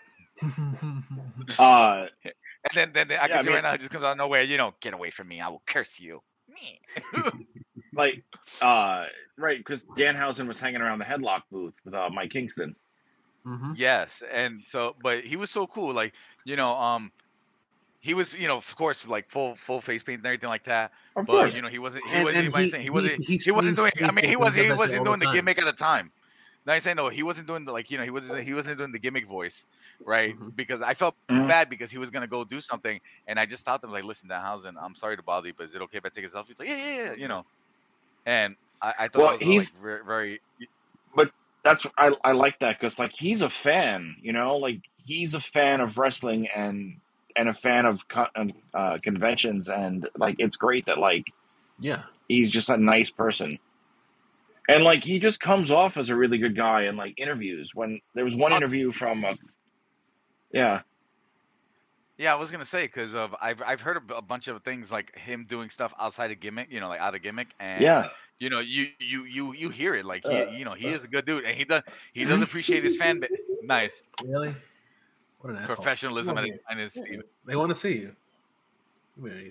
Uh, And then then, then I Yeah, can I see mean- right now it just comes out of nowhere. You know, get away from me! I will curse you. like, uh, right, because Danhausen was hanging around the Headlock booth with uh, Mike Kingston. Mm-hmm. Yes, and so, but he was so cool. Like, you know, um, he was, you know, of course, like full full face paint and everything like that. Of But course. you know, he wasn't. He And- wasn't. and He, he- saying he he- wasn't. he He, wasn't doing. stays I mean, he faithful. was. He does He that shit wasn't all doing the the time. gimmick at the time. No, I'm saying no. He wasn't doing the like. You know, he wasn't. He wasn't doing the gimmick voice, right? Mhm. Because I felt Mhm. bad because he was gonna go do something, and I just stopped him like, listen, Danhausen, I'm sorry to bother you, but is it okay if I take a selfie? He's like, yeah, yeah, yeah, you know. And I, I thought Well, that was he's- like very, very. That's I I like that because like he's a fan, you know, like he's a fan of wrestling and and a fan of con- uh, conventions, and like it's great that like Yeah. he's just a nice person. And like he just comes off as a really good guy in like interviews. When there was one Oh, interview from, a, yeah, Yeah, I was gonna say because of I've I've heard a, b- a bunch of things like him doing stuff outside of gimmick, you know, like out of gimmick, and yeah, you know, you you you you hear it like he, Uh, you know, he is a good dude, and he does he does appreciate his fan base. Nice Really? What an asshole. professionalism Come and, on and his. here. They want to see you. Come here, you.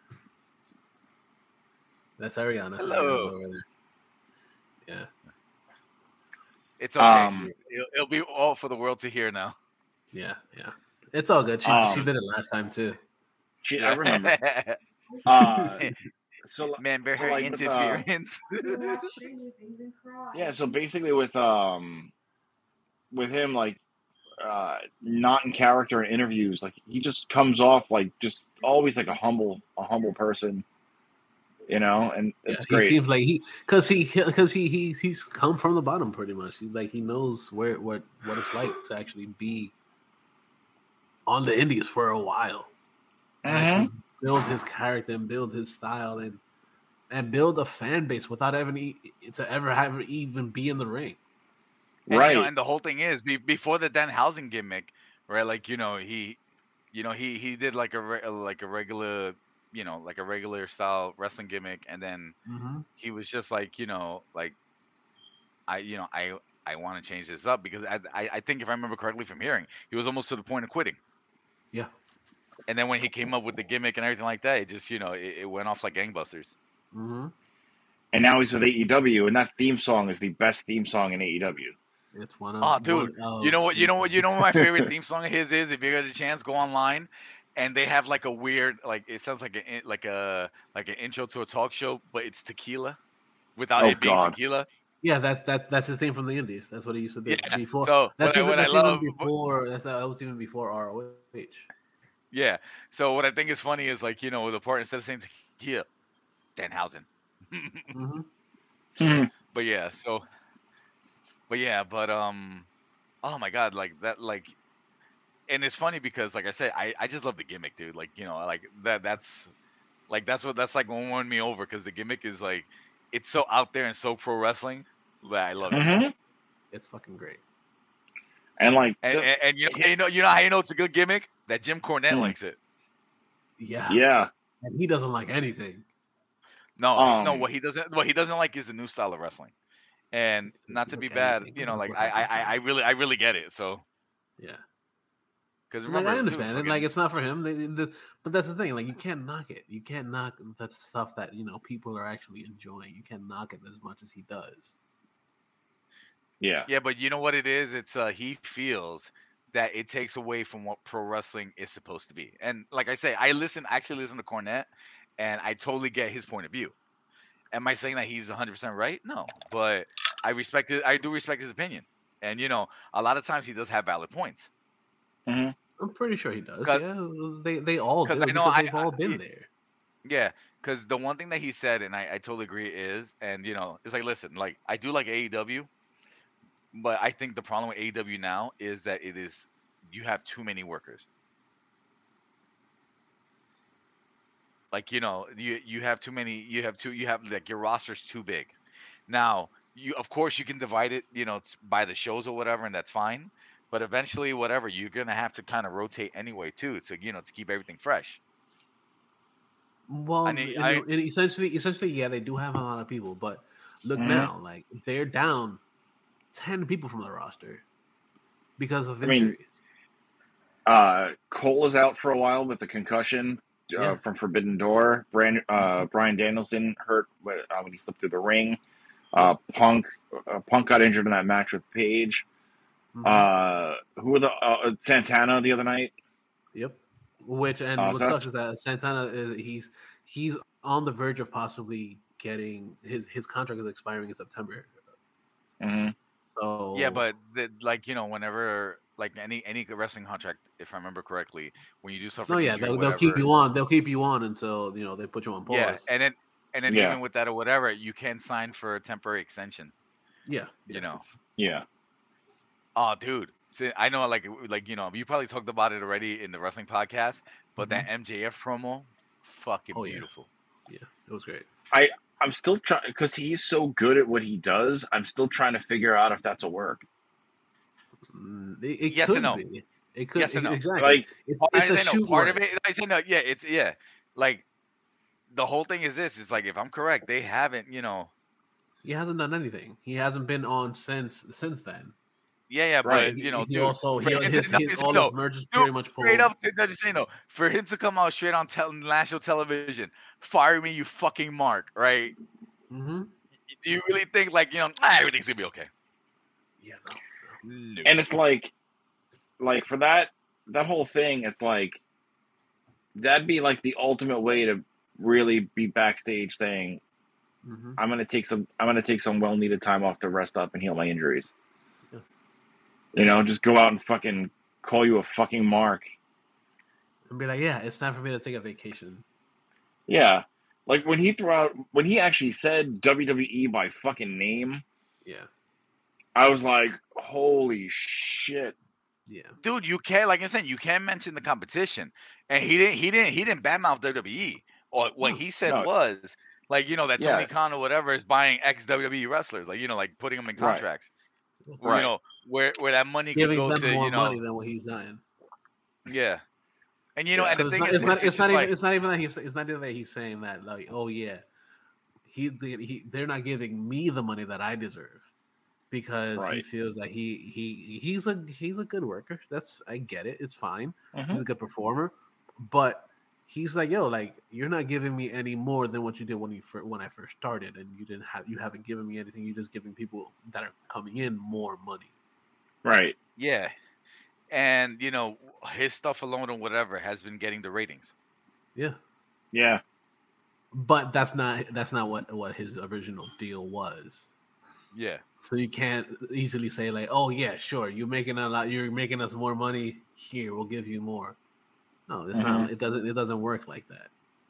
That's Ariana. Hello. Ariana's over there. Yeah. It's okay. Um, it'll, it'll be all for the world to hear now. Yeah. Yeah. It's all good. She, she Um, did it last time too. she, I remember. Uh, so Member so, her like, with, uh, interference. yeah, so basically with um with him like uh not in character in interviews, like he just comes off like just always like a humble a humble person, you know, and Yeah, it's he great. seems like he, cause he, cause he, he, he's come from the bottom pretty much. He like he knows where what what it's like to actually be on the indies for a while, and Mhm. actually build his character and build his style and and build a fan base without ever e- to ever have even be in the ring. And, Right. You know, and the whole thing is be, before the Danhausen gimmick, right? Like you know he, you know he he did like a re, like a regular, you know, like a regular style wrestling gimmick, and then Mm-hmm. he was just like you know like I you know I I want to change this up because I, I I think if I remember correctly from hearing, he was almost to the point of quitting. Yeah. And then when he came up with the gimmick and everything like that, it just you know it, it went off like gangbusters. Mm-hmm. And now he's with A E W, and that theme song is the best theme song in A E W. It's one of Oh, dude, one You know of what? You know what? You know what my the- favorite theme song of his is. If you get a chance, go online, and they have like a weird, like it sounds like a like a like an intro to a talk show, but it's tequila, without Oh, it being God. tequila. Yeah, that's that's that's his thing from the indies. That's what he used to do Yeah, before. so that's what I- even, what I that's even love- before. That's that was even before R O H. Yeah. So what I think is funny is like you know the part instead of saying tequila, Danhausen. Mm-hmm. But yeah, so. But yeah, but um, oh my god, like that, like, and it's funny because like I said, I I just love the gimmick, dude. Like you know, like that that's, like that's what that's like what won me over because the gimmick is like, it's so out there and so pro wrestling that I love it. Mm-hmm. It's fucking great. And like, And, just- and, and you know, you know, you know how you know it's a good gimmick? That Jim Cornette Hmm. likes it. Yeah. yeah, And he doesn't like anything. No, Um, no, what he doesn't, what he doesn't like is the new style of wrestling. And not to be Look bad, anything. you know, Look like what I, I, happens I now. I really, I really get it. So, Yeah. Because Like remember, I dude, understand it. fucking- Like it's not for him. They, the, but that's the thing. Like you can't knock it. You can't knock that stuff that you know people are actually enjoying. You can't knock it as much as he does. Yeah. yeah, but you know what it is? It's uh, he feels that it takes away from what pro wrestling is supposed to be. And like I say, I listen, actually listen to Cornette, and I totally get his point of view. Am I saying that he's one hundred percent right? No, but I respect it. I do respect his opinion, and you know, a lot of times he does have valid points. hmm I'm pretty sure he does. 'Cause- Yeah, they they all do 'cause I know because I- they've all I- been there. Yeah, because the one thing that he said, and I, I totally agree, is, and you know, it's like, listen, like I do like A E W, but I think the problem with A E W now is that it is you have too many workers. Like you know, you you have too many. You have too. You have like your roster's too big. Now, you of course you can divide it, you know, s- by the shows or whatever, and that's fine. But eventually, whatever, you're gonna have to kind of rotate anyway too, so you know, to keep everything fresh. Well, I need- in I- the- in essentially, essentially, yeah, they do have a lot of people, but look Mhm. now, like they're down ten people from the roster because of I mean, injuries. Uh, Cole is out for a while with a concussion uh, Yeah. from Forbidden Door. Brand, uh, Brian Danielson hurt when, uh, when he slipped through the ring. Uh, Punk uh, Punk got injured in that match with Paige. Mhm. Uh, who were the uh, Santana the other night? Yep. Which and Uh, what so- sucks is that Santana is he's he's on the verge of possibly getting his his contract is expiring in September. hmm So Yeah, but the, like you know, whenever like any any wrestling contract, if I remember correctly, when you do suffer, no, an yeah, injury or they'll, they'll keep whatever- you on. They'll keep you on until you know they put you on pause. Yeah, and then and then Yeah. even with that or whatever, you can sign for a temporary extension. yeah, You know. Yeah. Oh, dude. See, I know, like, like you know, you probably talked about it already in the wrestling podcast, but that M J F promo, fucking Oh, yeah. beautiful. yeah, it was great. I'm still trying because he's so good at what he does. I'm still trying to figure out if that's a work. Mm, It, it Yes could and no. be. It could Yes and no. exactly. Like, it's, Oh, it's I a say no, shoot part work. of it. I say no, yeah, it's yeah, like the whole thing is this. It's like if I'm correct, they haven't, you know, He hasn't done anything. He hasn't been on since since then. yeah, yeah, Right. but you know, he dude, also he, for him his, to- his, no, all no, his mergers no, pretty much pulled. straight up, I'm just saying though, for him to come out straight on tel- national television, fire me, you fucking mark, right? Mm-hmm. Do you really think like you know ah, everything's gonna be okay? Yeah, no. No. and it's like, like for that that whole thing, it's like that'd be like the ultimate way to really be backstage saying, Mm-hmm. I'm gonna take some I'm gonna take some well needed time off to rest up and heal my injuries. Yeah. You know, just go out and fucking call you a fucking mark. And be like, yeah, it's time for me to take a vacation. Yeah. Like when he threw out when he actually said W W E by fucking name, Yeah, I was like, holy shit. yeah. Dude, you can't like I said, you can't mention the competition, and he didn't, he didn't, he didn't badmouth W W E. Or what No, he said no. was like, you know, that Yeah. Tony Khan or whatever is buying ex W W E wrestlers, like you know, like putting them in Right. contracts, Where, Right. you know, where where that money could Giving go them to, more you know, money than what he's gotten. yeah, and you know, Yeah. and the 'Cause thing it's not, is, it's this, not, it's it's just not even, like, it's not even that he's, it's not even that he's saying that like, oh yeah, he's the, he, they're not giving me the money that I deserve because he Right. feels like he, he, he's a, he's a good worker. That's, I get it. It's fine. Mhm. He's a good performer, but he's like, yo, like you're not giving me any more than what you did when you fir- when I first started, and you didn't have, you haven't given me anything. You're just giving people that are coming in more money. Right. yeah, and you know, his stuff alone or whatever has been getting the ratings. Yeah. Yeah. But that's not that's not what what his original deal was. Yeah, So you can't easily say like, oh yeah, sure, you're making a lot, you're making us more money. Here, we'll give you more. No, it's not. It doesn't. It doesn't work like that.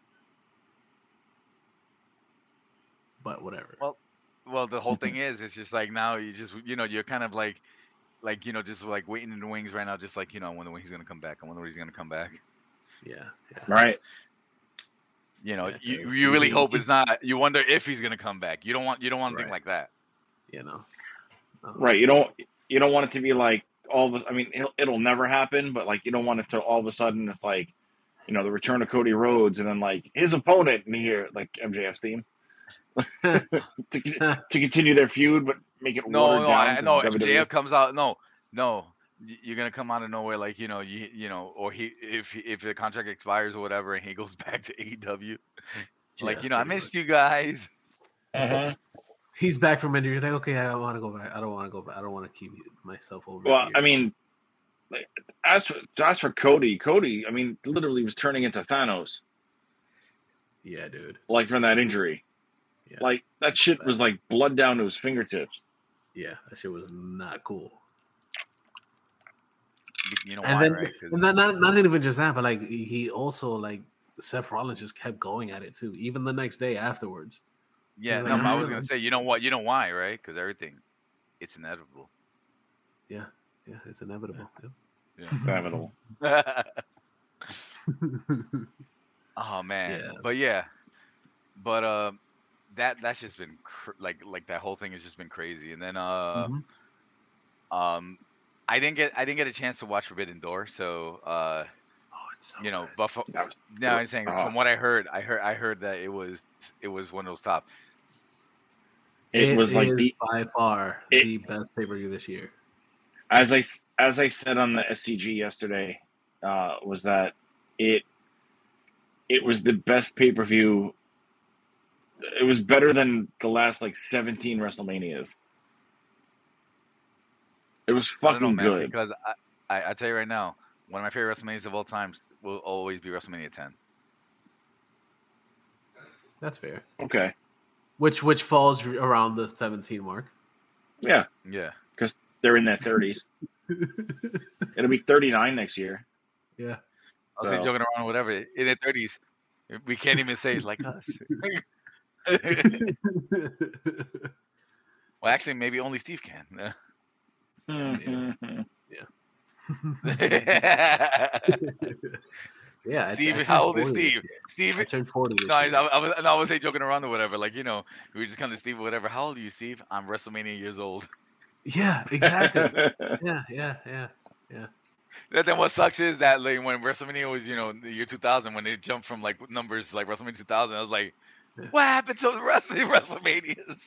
But whatever. Well, well, the whole thing is, it's just like now you just, you know, you're kind of like, like you know, just like waiting in the wings right now, just like you know, I wonder when he's gonna come back. I wonder when he's gonna come back. Yeah. yeah. Right. You know, Yeah, you, 'cause you really he- hope it's he's- not. You wonder if he's gonna come back. You don't want you don't want anything Right. like that. You know. Um, Right. You don't you don't want it to be like all of a, I mean it'll, it'll never happen, but like you don't want it to all of a sudden it's like, you know, the return of Cody Rhodes and then like his opponent in here like M J F's team to, to continue their feud but make it No, watered no, down. I, 'cause no. W W E. M J F comes out. No, no. y- you're gonna come out of nowhere, like you know, you you know, or he if if the contract expires or whatever, and he goes back to A E W, like Yeah, you know, I pretty missed you guys. Uh-huh. He's back from injury. You're like, okay, I want to go back. I don't want to go back. I don't want to keep myself over. Well, here. I mean, like, as for as for Cody, Cody, I mean, literally was turning into Thanos, yeah, dude. like from that injury. Yeah, Like that shit was like blood down to his fingertips. yeah, that shit was not cool. You know And why, then, right? 'Cause- and then not not even just that, but like he also like Seth Rollins just kept going at it too, even the next day afterwards. yeah, like, no, I'm but I was sure- gonna say, you know what? You know why, right? Because everything, it's inevitable. Yeah, yeah, it's inevitable. Inevitable. Oh man, Yeah. but yeah, but uh, that that's just been cr- like like that whole thing has just been crazy. And then uh, Mhm. um, I didn't get I didn't get a chance to watch Forbidden Door, so uh, Oh, it's so you know, good. but fro- That was- no, I'm saying uh, from what I heard, I heard I heard that it was it was one of those top. It, was like is the by far it- the best pay per view this year. as I as I said on the S C G yesterday, uh, was that it it was the best pay per view. It was better than the last like seventeen WrestleManias. It was I don't know, fucking man, good. because I, I I tell you right now, one of my favorite WrestleManias of all times will always be WrestleMania ten. That's fair. Okay, Which which falls around the seventeen mark. yeah, Yeah. they're in their thirties. It'll be thirty-nine next year. Yeah. I'll say So- joking around, whatever. In their thirties, we can't even say it's like us. Well, actually, maybe only Steve can. Yeah. I- I Steve, turned how old is forty this Steve? year. Steve, I turned forty. This no, I, year. I was, no, I was say joking around or whatever. Like you know, we were just kind of Steve, or whatever. How old are you, Steve? I'm WrestleMania years old. Yeah, exactly. yeah, yeah, yeah. And then what sucks is that like when WrestleMania was, you know, the year two thousand, when they jumped from like numbers like WrestleMania two thousand, I was like, Yeah. what happened to the rest of the WrestleManias?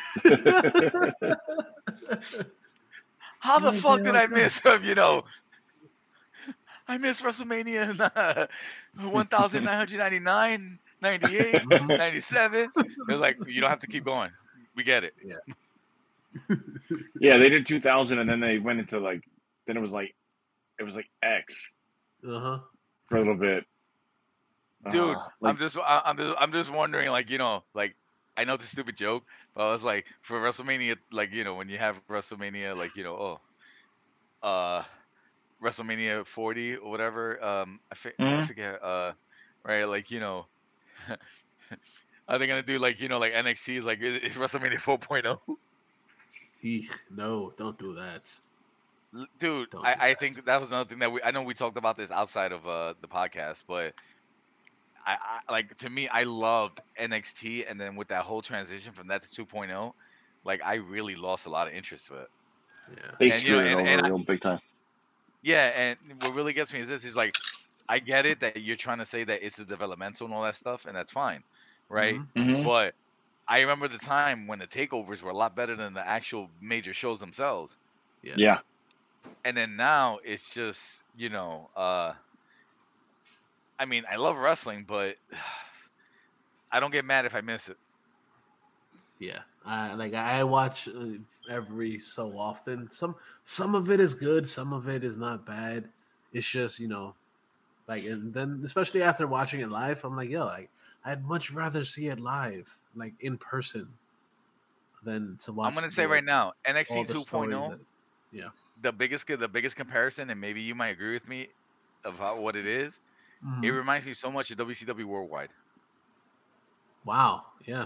How the Yeah, fuck yeah, did I okay. miss of, you know, I missed WrestleMania uh, nineteen ninety-nine, ninety-eight, Mhm. ninety-seven. They're like, you don't have to keep going. We get it. Yeah, they did two thousand, and then they went into like, then it was like, it was like X Uh huh. for a little bit. Dude, Uh, like, I'm just, I- I'm just, I'm just wondering, like, you know, like, I know it's a stupid joke, but I was like, for WrestleMania, like, you know, when you have WrestleMania, like, you know, oh, uh, WrestleMania forty or whatever, um, I, fi- I Mhm. forget, uh, right, like, you know, are they gonna do like, you know, like N X T is like, is, is WrestleMania four oh? Eek, no, don't do that. L- Dude, Don't do I, I that. think that was another thing that we, I know we talked about this outside of uh, the podcast, but I, I like to me, I loved N X T, and then with that whole transition from that to two oh, like I really lost a lot of interest to it. Yeah. they and, you know, screwed it and- over and I- real big time. Yeah, and what really gets me is this: is like, I get it that you're trying to say that it's the developmental and all that stuff, and that's fine, right? Mhm. Mhm. But I remember the time when the takeovers were a lot better than the actual major shows themselves. Yeah. And then now it's just, you know, uh I mean, I love wrestling, but I don't get mad if I miss it. Yeah, I like I watch uh, every so often. Some some of it is good, some of it is not bad. It's just you know, like and then especially after watching it live, I'm like, yo, like I'd much rather see it live, like in person, than to watch. I'm gonna say the- right now, all N X T the 2.0, stories that- the biggest the biggest comparison, and maybe you might agree with me about what it is. Mhm. It reminds me so much of W C W Worldwide. Wow, yeah,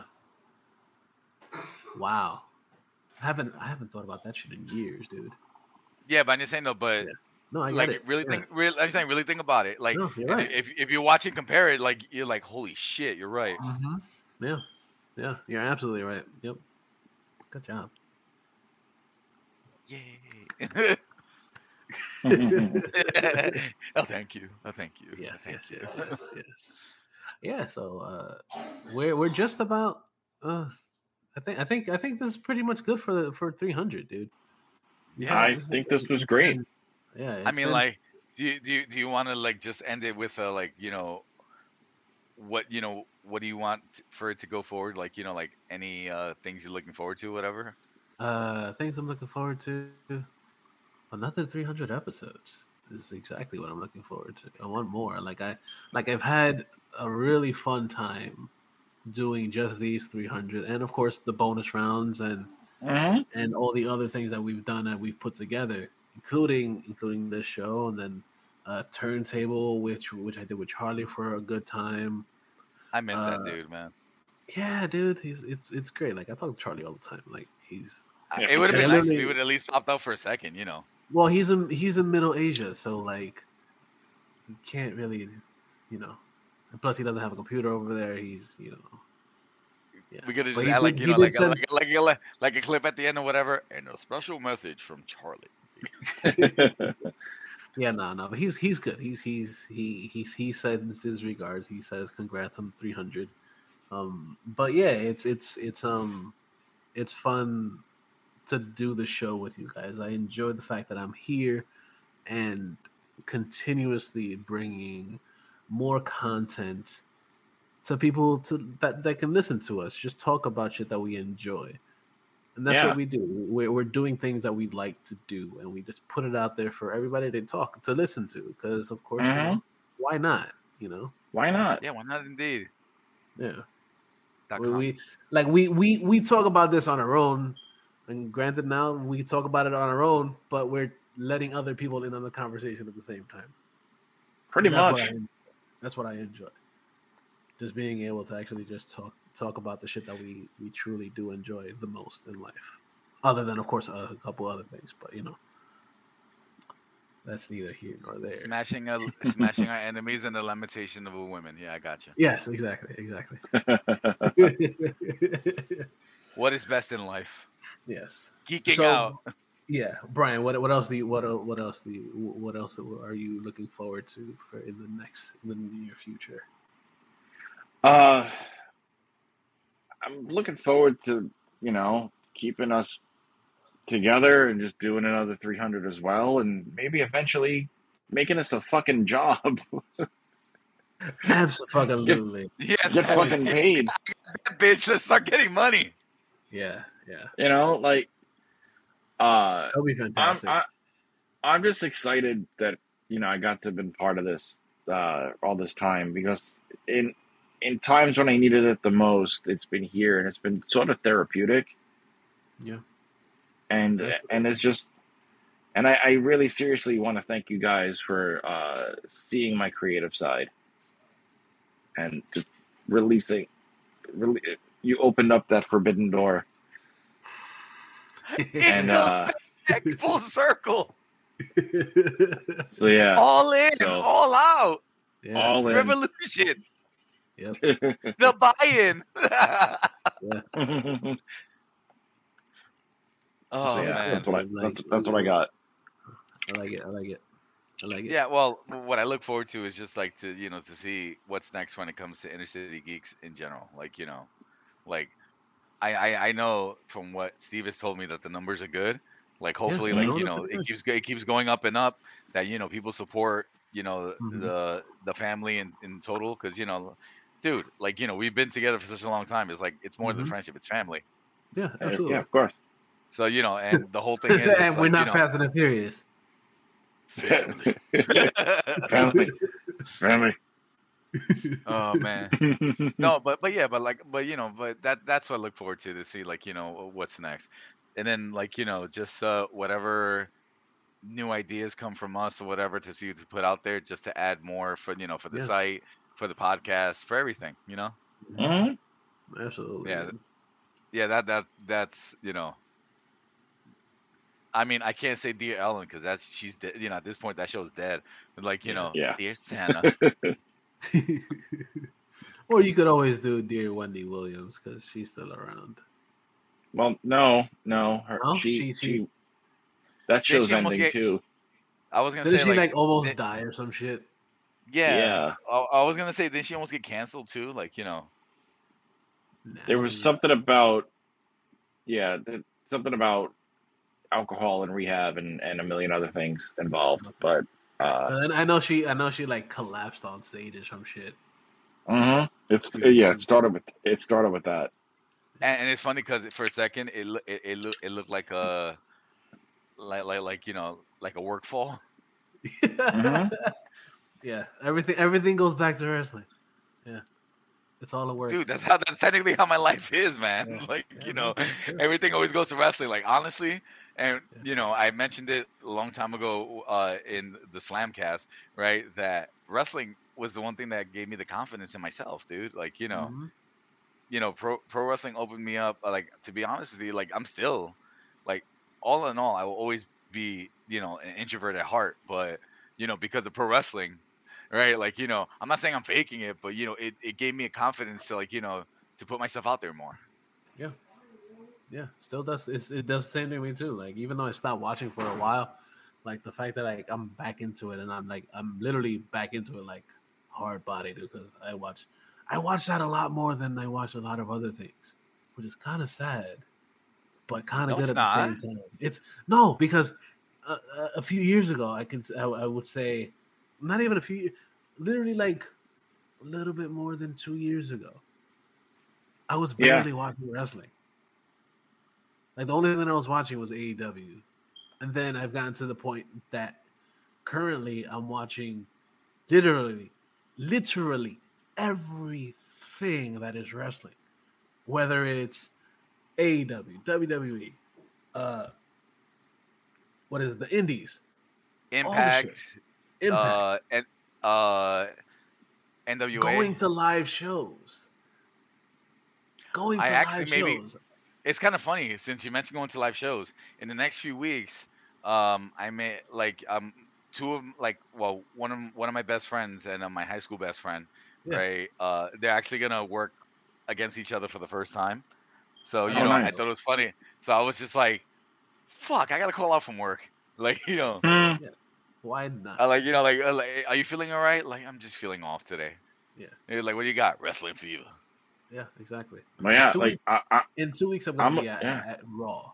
wow. I haven't I haven't thought about that shit in years, dude. Yeah, but I'm just saying though, but Yeah. No, I get like it. really Yeah. think, really, I'm saying really think about it. Like, No, you're and right. if if you watch and compare it, like you're like, holy shit, you're right. Mhm. Yeah, yeah, you're absolutely right. Yep. Good job. Yay! Mhm. oh, thank you. Oh, thank you. Yes, Oh, thank yes, you. yes, yes, yes. Yeah, so uh we're we're just about uh I think I think I think this is pretty much good for the for three hundred, dude. Yeah, I think this was great. Yeah, I it's mean, been like, do you do you, do you want to like just end it with a like you know what you know what do you want t- for it to go forward? Like you know like any uh things you're looking forward to, whatever. uh things I'm looking forward to. Another three hundred episodes is exactly what I'm looking forward to. I want more. Like I like I've had a really fun time doing just these three hundred, and of course the bonus rounds and hmm and all the other things that we've done that we've put together, including including this show, and then uh, turntable, which which I did with Charlie for a good time. I miss that Uh, dude, man. yeah, dude, he's it's it's great. Like I talk to Charlie all the time. Like he's I- Yeah, It me would have like I been too. nice if he literally would at least popped out for a second, you know. well, he's in he's in Middle Asia, so like he can't really, you know. And plus, he doesn't have a computer over there. He's you know yeah. We could have But just he add did like you he know did like a, send like a- like a, like like a clip at the end or whatever, and a special message from Charlie. yeah no no but he's he's good. He's he's he he's he sends his regards. He says congrats on three hundred. Um, but yeah, it's it's it's um it's fun to do the show with you guys. I enjoy the fact that I'm here and continuously bringing more content to people to that, that can listen to us just talk about shit that we enjoy, and that's Yeah. what we do. We're, we're doing things that we like to do, and we just put it out there for everybody to talk to listen to, because of course you Mhm. know, why not, you know. Why not? Yeah, why not indeed? Yeah. Dot We, com. we like we we we talk about this on our own, and granted, now we talk about it on our own, but we're letting other people in on the conversation at the same time. Pretty And that's much. What I, that's what I enjoy. Just being able to actually just talk talk about the shit that we we truly do enjoy the most in life, other than of course a, a couple other things, but you know, that's neither here nor there. Smashing a, smashing our enemies and the lamentation of a woman. Yeah, I got you. Yes, exactly, exactly. What is best in life? Yes. Geeking So- out. Yeah, Brian. What what else do you what el- what else do you, what else are you looking forward to for in the next in the near future? uh, I'm looking forward to, you know, keeping us together and just doing another three hundred as well, and maybe eventually making us a fucking job. Absolutely. Yeah, Get fucking paid. bitch. Let's start getting money. Yeah, yeah. You know, like, uh, That'll be I'm fantastic. I, I'm just excited that, you know, I got to have been part of this uh, all this time, because in in times when I needed it the most, it's been here, and it's been sort of therapeutic, yeah. and Absolutely. and it's just, and I, I really seriously want to thank you guys for uh, seeing my creative side and just releasing. Really, you opened up that forbidden door, It and goes uh, back full circle. so yeah, All in, So- all out. yeah. all in. Revolution. Yep. The buy-in. Oh So, yeah, man. that's what I that's, that's what I got. I like it. I like it. I like it. Yeah, well, what I look forward to is just like to you know to see what's next when it comes to Inner City Geeks in general. Like you know, like I I, I know from what Steve has told me that the numbers are good. Like hopefully, the like numbers you are know, pretty it good. keeps it keeps going up and up. That you know people support you know Mhm. the the family in in total because you know, dude, like you know we've been together for such a long time. It's like it's more than Mhm. friendship; it's family. Yeah, Yeah, absolutely. yeah, of course. So you know, and the whole thing is, it's and we're like, not you know, Fast and Furious. family. family, family. Oh man. No, but but yeah, but like but you know, but that that's what I look forward to to see like, you know, what's next. And then like, you know, just uh whatever new ideas come from us or whatever to see to put out there just to add more for, you know, for the Yeah. site, for the podcast, for everything, you know? Mhm. Absolutely. Yeah. man. Yeah, that that that's, you know, I mean, I can't say Dear Ellen because that's she's dead. You know, at this point that show's dead. But like, you Yeah. know, Yeah. Dear Santa. Or you could always do Dear Wendy Williams because she's still around. Well, no, no, her, No? she, She- she, she- that Didn't show's she almost ending get- too. I was gonna Didn't say she like, like, almost did- die or some shit? yeah. Yeah. I, I was gonna say, didn't she almost get canceled too? Like, you know. Nah, I There don't was think- something about, yeah, th- something about. alcohol and rehab and, and a million other things involved. But uh, But then I know she, I know she like collapsed on stage or some shit. mhm. it's yeah, it started with it started with that. And, and it's funny because for a second it loo- it it, look, it looked like a like like like you know like a work fall. Yeah, everything everything goes back to wrestling. Yeah, it's all a work. Dude, that's how that's technically how my life is, man. Yeah. Like, Yeah, you no, know, for sure. everything always goes to wrestling. Like, honestly, and Yeah. you know, I mentioned it a long time ago uh, in the Slamcast, right? That wrestling was the one thing that gave me the confidence in myself, dude. Like, you know, Mhm. you know, pro pro wrestling opened me up. uh, Like, to be honest with you, like I'm still, like, all in all, I will always be, you know, an introvert at heart. But you know, because of pro wrestling, right? Like, you know, I'm not saying I'm faking it, but you know, it, it gave me a confidence to like, you know, to put myself out there more. Yeah, yeah, still does. It's, it does the same to me too. Like even though I stopped watching for a while, like the fact that like I'm back into it and I'm like I'm literally back into it like hard bodied because I watch, I watch that a lot more than I watch a lot of other things, which is kind of sad, but kind No, of good it's at the not. same time. It's no because uh, uh, a few years ago I can I, I would say not even a few, literally like a little bit more than two years ago. I was Yeah. barely watching wrestling. Like the only thing I was watching was A E W, and then I've gotten to the point that currently I'm watching literally, literally everything that is wrestling, whether it's A E W, W W E, uh, what is it, the Indies, Impact, Impact, uh, and uh, N W A. going to live shows, going I to actually live maybe shows. it's kind of funny since you mentioned going to live shows. In the next few weeks, um, I may like um two of like well one of one of my best friends and uh, my high school best friend, Yeah. right? Uh, they're actually gonna work against each other for the first time. So you Oh, know, I nice. thought it was funny. So I was just like, "Fuck, I gotta call out from work." Like you know, Hmm. Why not? I like you know, like, uh, like, are you feeling all right? Like I'm just feeling off today. Yeah. They're like, what do you got? Wrestling fever. Yeah, exactly. But yeah, In two like weeks, I, I, in two weeks I'm gonna I'm be at, yeah. at Raw.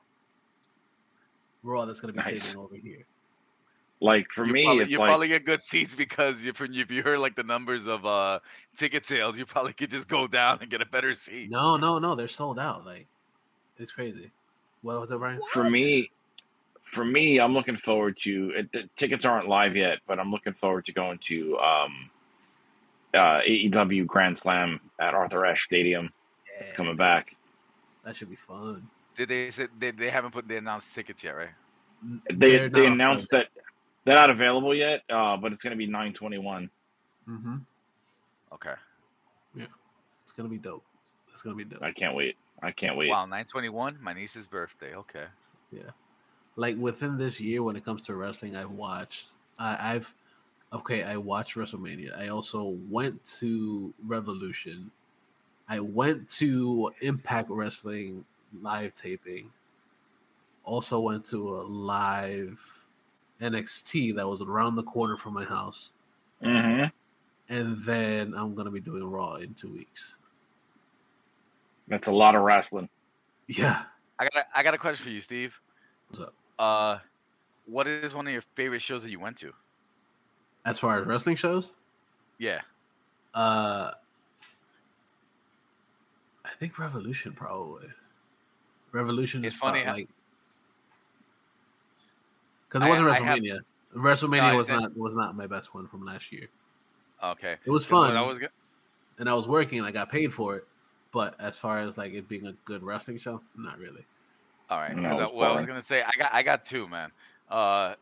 Raw that's gonna be Nice. taping over here. Like for you me, probably, it's you like probably get good seats because if if you heard like the numbers of uh ticket sales, you probably could just go down and get a better seat. No, no, no, they're sold out. Like it's crazy. What was it, Brian? for me, for me, I'm looking forward to it. The tickets aren't live yet, but I'm looking forward to going to um, uh, A E W Grand Slam at Arthur Ashe Stadium. It's Yeah, coming back. that should be fun. Did they say they, they haven't put they announced tickets yet, right? They They're they not announced that they're not available yet, uh, but it's going to be nine twenty-one. Mm-hmm. Okay. It's gonna be dope. It's gonna be dope. I can't wait. I can't wait. Wow, nine twenty-one, my niece's birthday. Okay. Yeah. Like within this year, when it comes to wrestling, I've watched. I, I've okay. I watched WrestleMania. I also went to Revolution. I went to Impact Wrestling live taping. Also went to a live N X T that was around the corner from my house. hmm And then I'm gonna be doing Raw in two weeks. That's a lot of wrestling. Yeah. I got a, I got a question for you, Steve. What's up? Uh, what is one of your favorite shows that you went to? As far as wrestling shows, Yeah. uh, I think Revolution probably. Revolution It's is funny funny, how- like because it I- wasn't I have- WrestleMania. WrestleMania No, I was said- not was not my best one from last year. Okay. It was 'Cause what fun, I was go- and I was working, and I got paid for it. But as far as like it being a good wrestling show, not really. All right. No, 'Cause I, it's what I was boring. gonna say, I got I got two, man. Uh,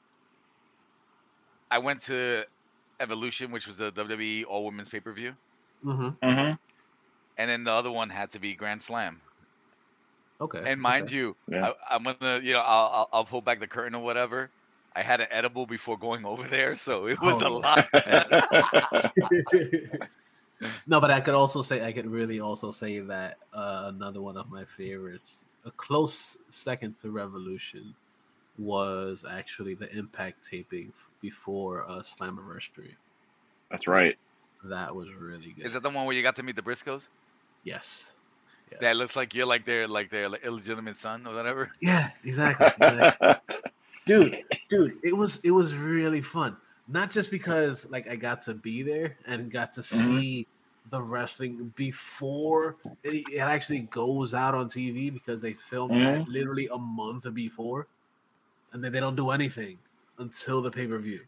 I went to Evolution, which was the W W E All Women's Pay Per View, Mm-hmm. hmm and then the other one had to be Grand Slam. Okay. And mind okay. you, Yeah. I, I'm gonna, you know, I'll, I'll I'll pull back the curtain or whatever. I had an edible before going over there, so it was Oh, a yeah. lot. No, but I could also say I could really also say that uh, another one of my favorites, a close second to Revolution, was actually the Impact taping f- before uh, Slammiversary. That's right. That was really good. Is that the one where you got to meet the Briscoes? Yes. Yes. That looks like you're like their like their like, illegitimate son or whatever. Yeah, exactly. exactly. dude, dude, it was it was really fun. Not just because like I got to be there and got to Mhm. see the wrestling before it, it actually goes out on T V, because they filmed Mhm. that literally a month before, and then they don't do anything until the pay per view,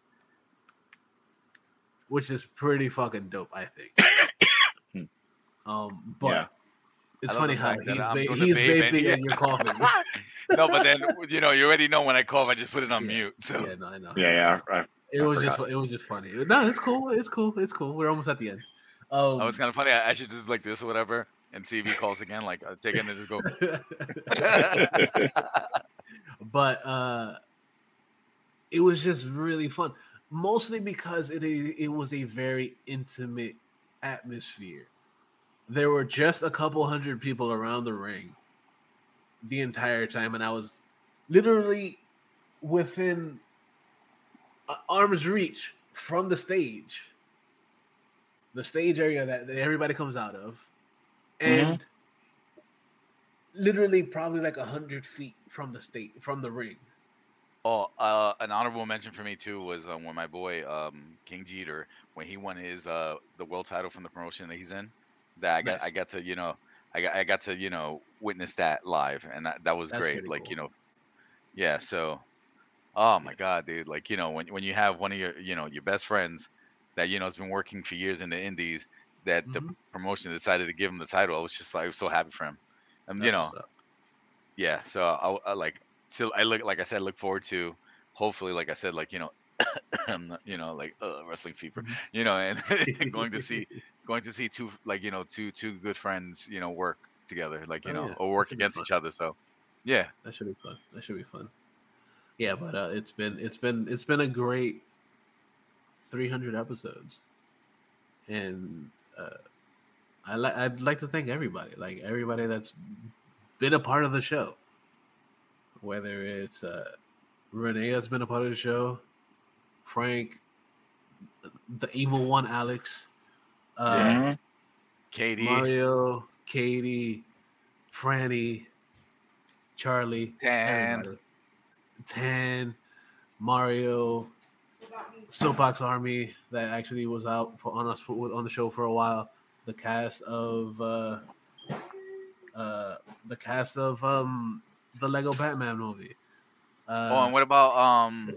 which is pretty fucking dope, I think. um, but Yeah. it's I love funny the how fact that he's I'm va- doing the he's vape and vaping yeah. and you're coughing. No, but then you know you already know when I cough, I just put it on Yeah. mute. So Yeah, no, I know. Yeah, yeah. I, I, It I was just forgot. it was just funny. No, it's cool. It's cool. It's cool. We're almost at the end. Um, oh, it's kind of funny. I, I should just like this or whatever, and see if he calls again. Like uh, take it and just go. but uh, it was just really fun, mostly because it it was a very intimate atmosphere. There were just a couple hundred people around the ring the entire time, and I was literally within uh, arm's reach from the stage, the stage area that, that everybody comes out of, and literally probably like a hundred feet from the state from the ring. Oh, uh, an honorable mention for me too was um, when my boy um, King Jeter, when he won his uh, the world title from the promotion that he's in, that I got I Nice. got to you know I got I got to you know witness that live, and that, that was That's great. pretty Like cool. you know, yeah. So, oh my Yeah. God, dude! Like you know when when you have one of your you know your best friends that you know has been working for years in the Indies, that the Mhm. promotion decided to give him the title, I was just like I was so happy for him. And you That's know, what's up. yeah. So I, I like still I look like I said look forward to hopefully like I said like you know I'm not, you know like uh, wrestling fever Mhm. you know and going to see going to see two like you know two two good friends you know work together like you Oh know yeah, or that work should be against fun. each other. So yeah, That should be fun. That should be fun. Yeah, but uh, it's been it's been it's been a great three hundred episodes, and uh, I like I'd like to thank everybody, like everybody that's been a part of the show, whether it's uh, Renee that's been a part of the show, Frank, the evil one, Alex, uh, Yeah. Mhm. Katie, Mario, Katie, Franny, Charlie, Tan, everybody, Tan, Mario, Soapbox Army that actually was out for, on us for, on the show for a while. The cast of uh, uh, the cast of um, the Lego Batman movie. Uh, oh, and what about um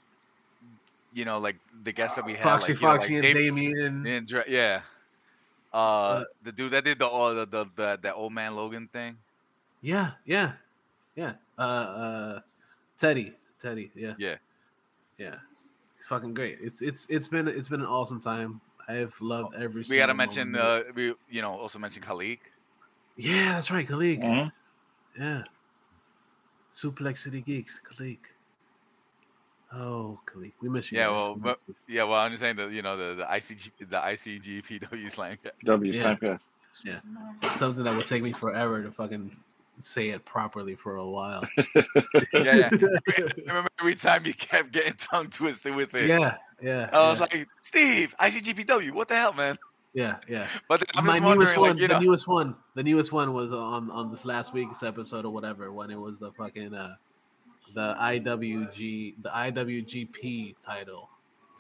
you know like the guests that we had Foxy like you know Foxy like and Dave, Damien. and Dra- yeah uh Uh, the dude that did the oh, the, the the the old man Logan thing. yeah, yeah, yeah. Uh, uh, Teddy, Teddy. Yeah, Yeah. yeah. He's fucking great. It's it's it's been it's been an awesome time. I've loved every We single gotta mention moment. uh we you know also mention Khalik. Yeah, that's right, Khalik. Mhm. Yeah. Suplex City Geeks, Khalik. Oh, Khalik, we miss you Yeah, guys. well, We but miss you. yeah, well, I'm just saying that you know the the I C G the I C G P W slang. W Yeah. type F. Yeah, something that would take me forever to fucking say it properly for a while. Yeah, yeah. I remember every time you kept getting tongue twisted with it. yeah, yeah. I was yeah. like, Steve, I C G P W, what the hell, man? Yeah, yeah. But I'm My just newest wondering, one, like, you the know, newest one, the newest one was on on this last week's episode or whatever, when it was the fucking uh, the I W G, the I W G P title.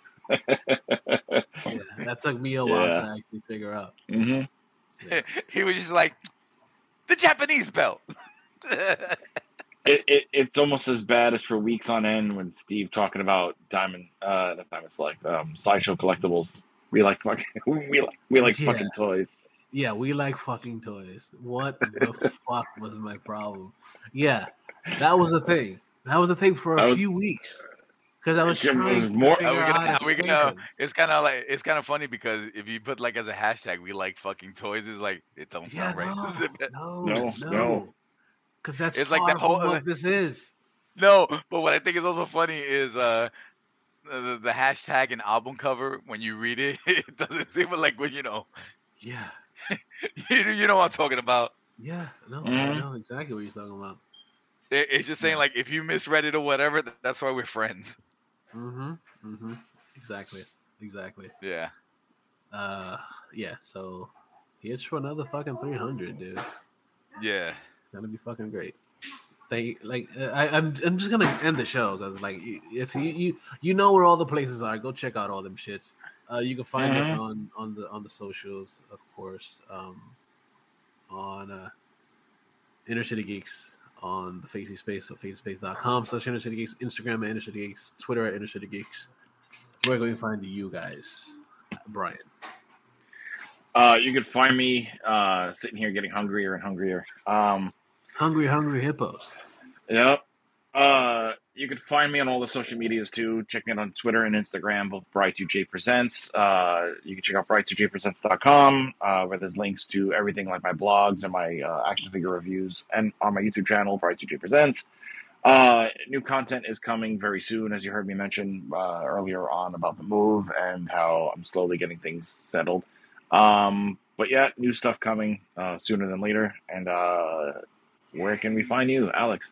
Yeah, that took me a while Yeah. to actually figure out. hmm Yeah. he was just like, the Japanese belt. It, it it's almost as bad as for weeks on end when Steve talking about Diamond, uh, not Diamond Select, um, Sideshow Collectibles. We like fucking, we like, we like Yeah. fucking toys. Yeah, we like fucking toys. What the fuck was my problem? Yeah, that was the thing. That was the thing for I a was- few weeks because I was It was trying more- to Are figure we out gonna, how are to we say gonna, them. it's kind of like, it's kind of funny because if you put like as a hashtag, we like fucking toys, it's like, it don't Yeah, sound right. no, no, No, no, no. because that's It's far like that from whole- what this is. No, but what I think is also funny is uh the, the hashtag and album cover when you read it, it doesn't seem like when you know Yeah, you, you know what I'm talking about. yeah, no, I Mhm. know exactly what you're talking about. It, it's just saying Yeah. like if you misread it or whatever, th- that's why we're friends. Mm-hmm. Mm-hmm. Exactly. Exactly. Yeah. Uh, yeah. So here's for another fucking three hundred, dude. Yeah. It's gonna be fucking great. Thank like uh, I, I'm I'm just gonna end the show because like you- if you, you you know where all the places are, go check out all them shits. Uh, you can find us Mhm. on on the on the socials, of course. Um, on uh, Inner City Geeks on the Facey Space, so facey dot com slash Inner City Geeks, Instagram at Inner City Geeks, Twitter at Inner City Geeks. Where are we going to find you guys, Brian? Uh, you can find me uh, sitting here getting hungrier and hungrier. Um, Hungry, hungry hippos. Yep. Uh, you can find me on all the social medias too. Check me out on Twitter and Instagram, both Bri two J Presents. Uh, you can check out Bri two J Presents dot com, uh, where there's links to everything like my blogs and my uh, action figure reviews, and on my YouTube channel, Bri two J Presents. Uh, new content is coming very soon, as you heard me mention uh, earlier on about the move and how I'm slowly getting things settled. Um, but yeah, new stuff coming uh, sooner than later. And uh, where can we find you, Alex?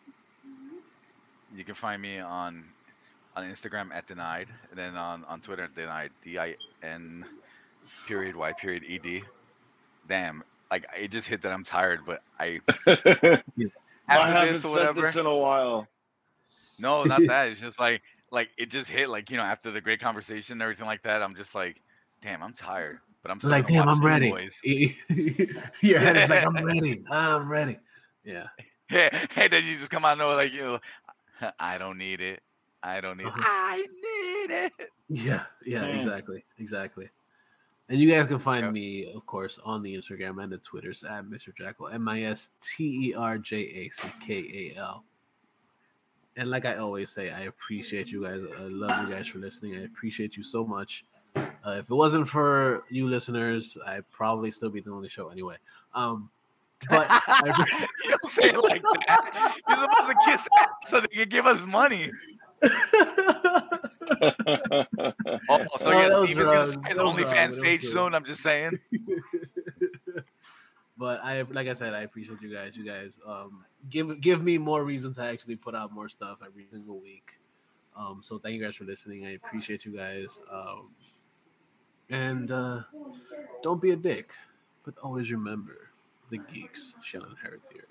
You can find me on on Instagram at denied, and then on, on Twitter at denied, D I N period Y period E D. Damn, like it just hit that I'm tired, but I I after haven't this or said whatever. this in a while. No, not that. It's just like like it just hit like you know after the great conversation and everything like that. I'm just like, damn, I'm tired, but I'm still Like, gonna damn, watch I'm the ready. boys. Your head is like, I'm ready. I'm ready. Yeah. Hey, hey, then you just come out and know like you know, I don't need it. I don't need. Uh-huh. I need it. Yeah, yeah, Mm. exactly, exactly. And you guys can find Yep. me, of course, on the Instagram and the Twitters at Mister Jackal, M I S T E R J A C K A L. And like I always say, I appreciate you guys. I love you guys for listening. I appreciate you so much. Uh, if it wasn't for you listeners, I'd probably still be the only show anyway. Um, but I, You don't say it like that. You're supposed to kiss that so they can give us money. Oh, so Oh, yeah, that was Steve is wrong. gonna start an That was wrong. OnlyFans That was page wrong. soon. I'm just saying. But I, like I said, I appreciate you guys. You guys um, give give me more reason to actually put out more stuff every single week. Um, so thank you guys for listening. I appreciate you guys. Um, and uh, don't be a dick, but always remember the geeks shall inherit the earth.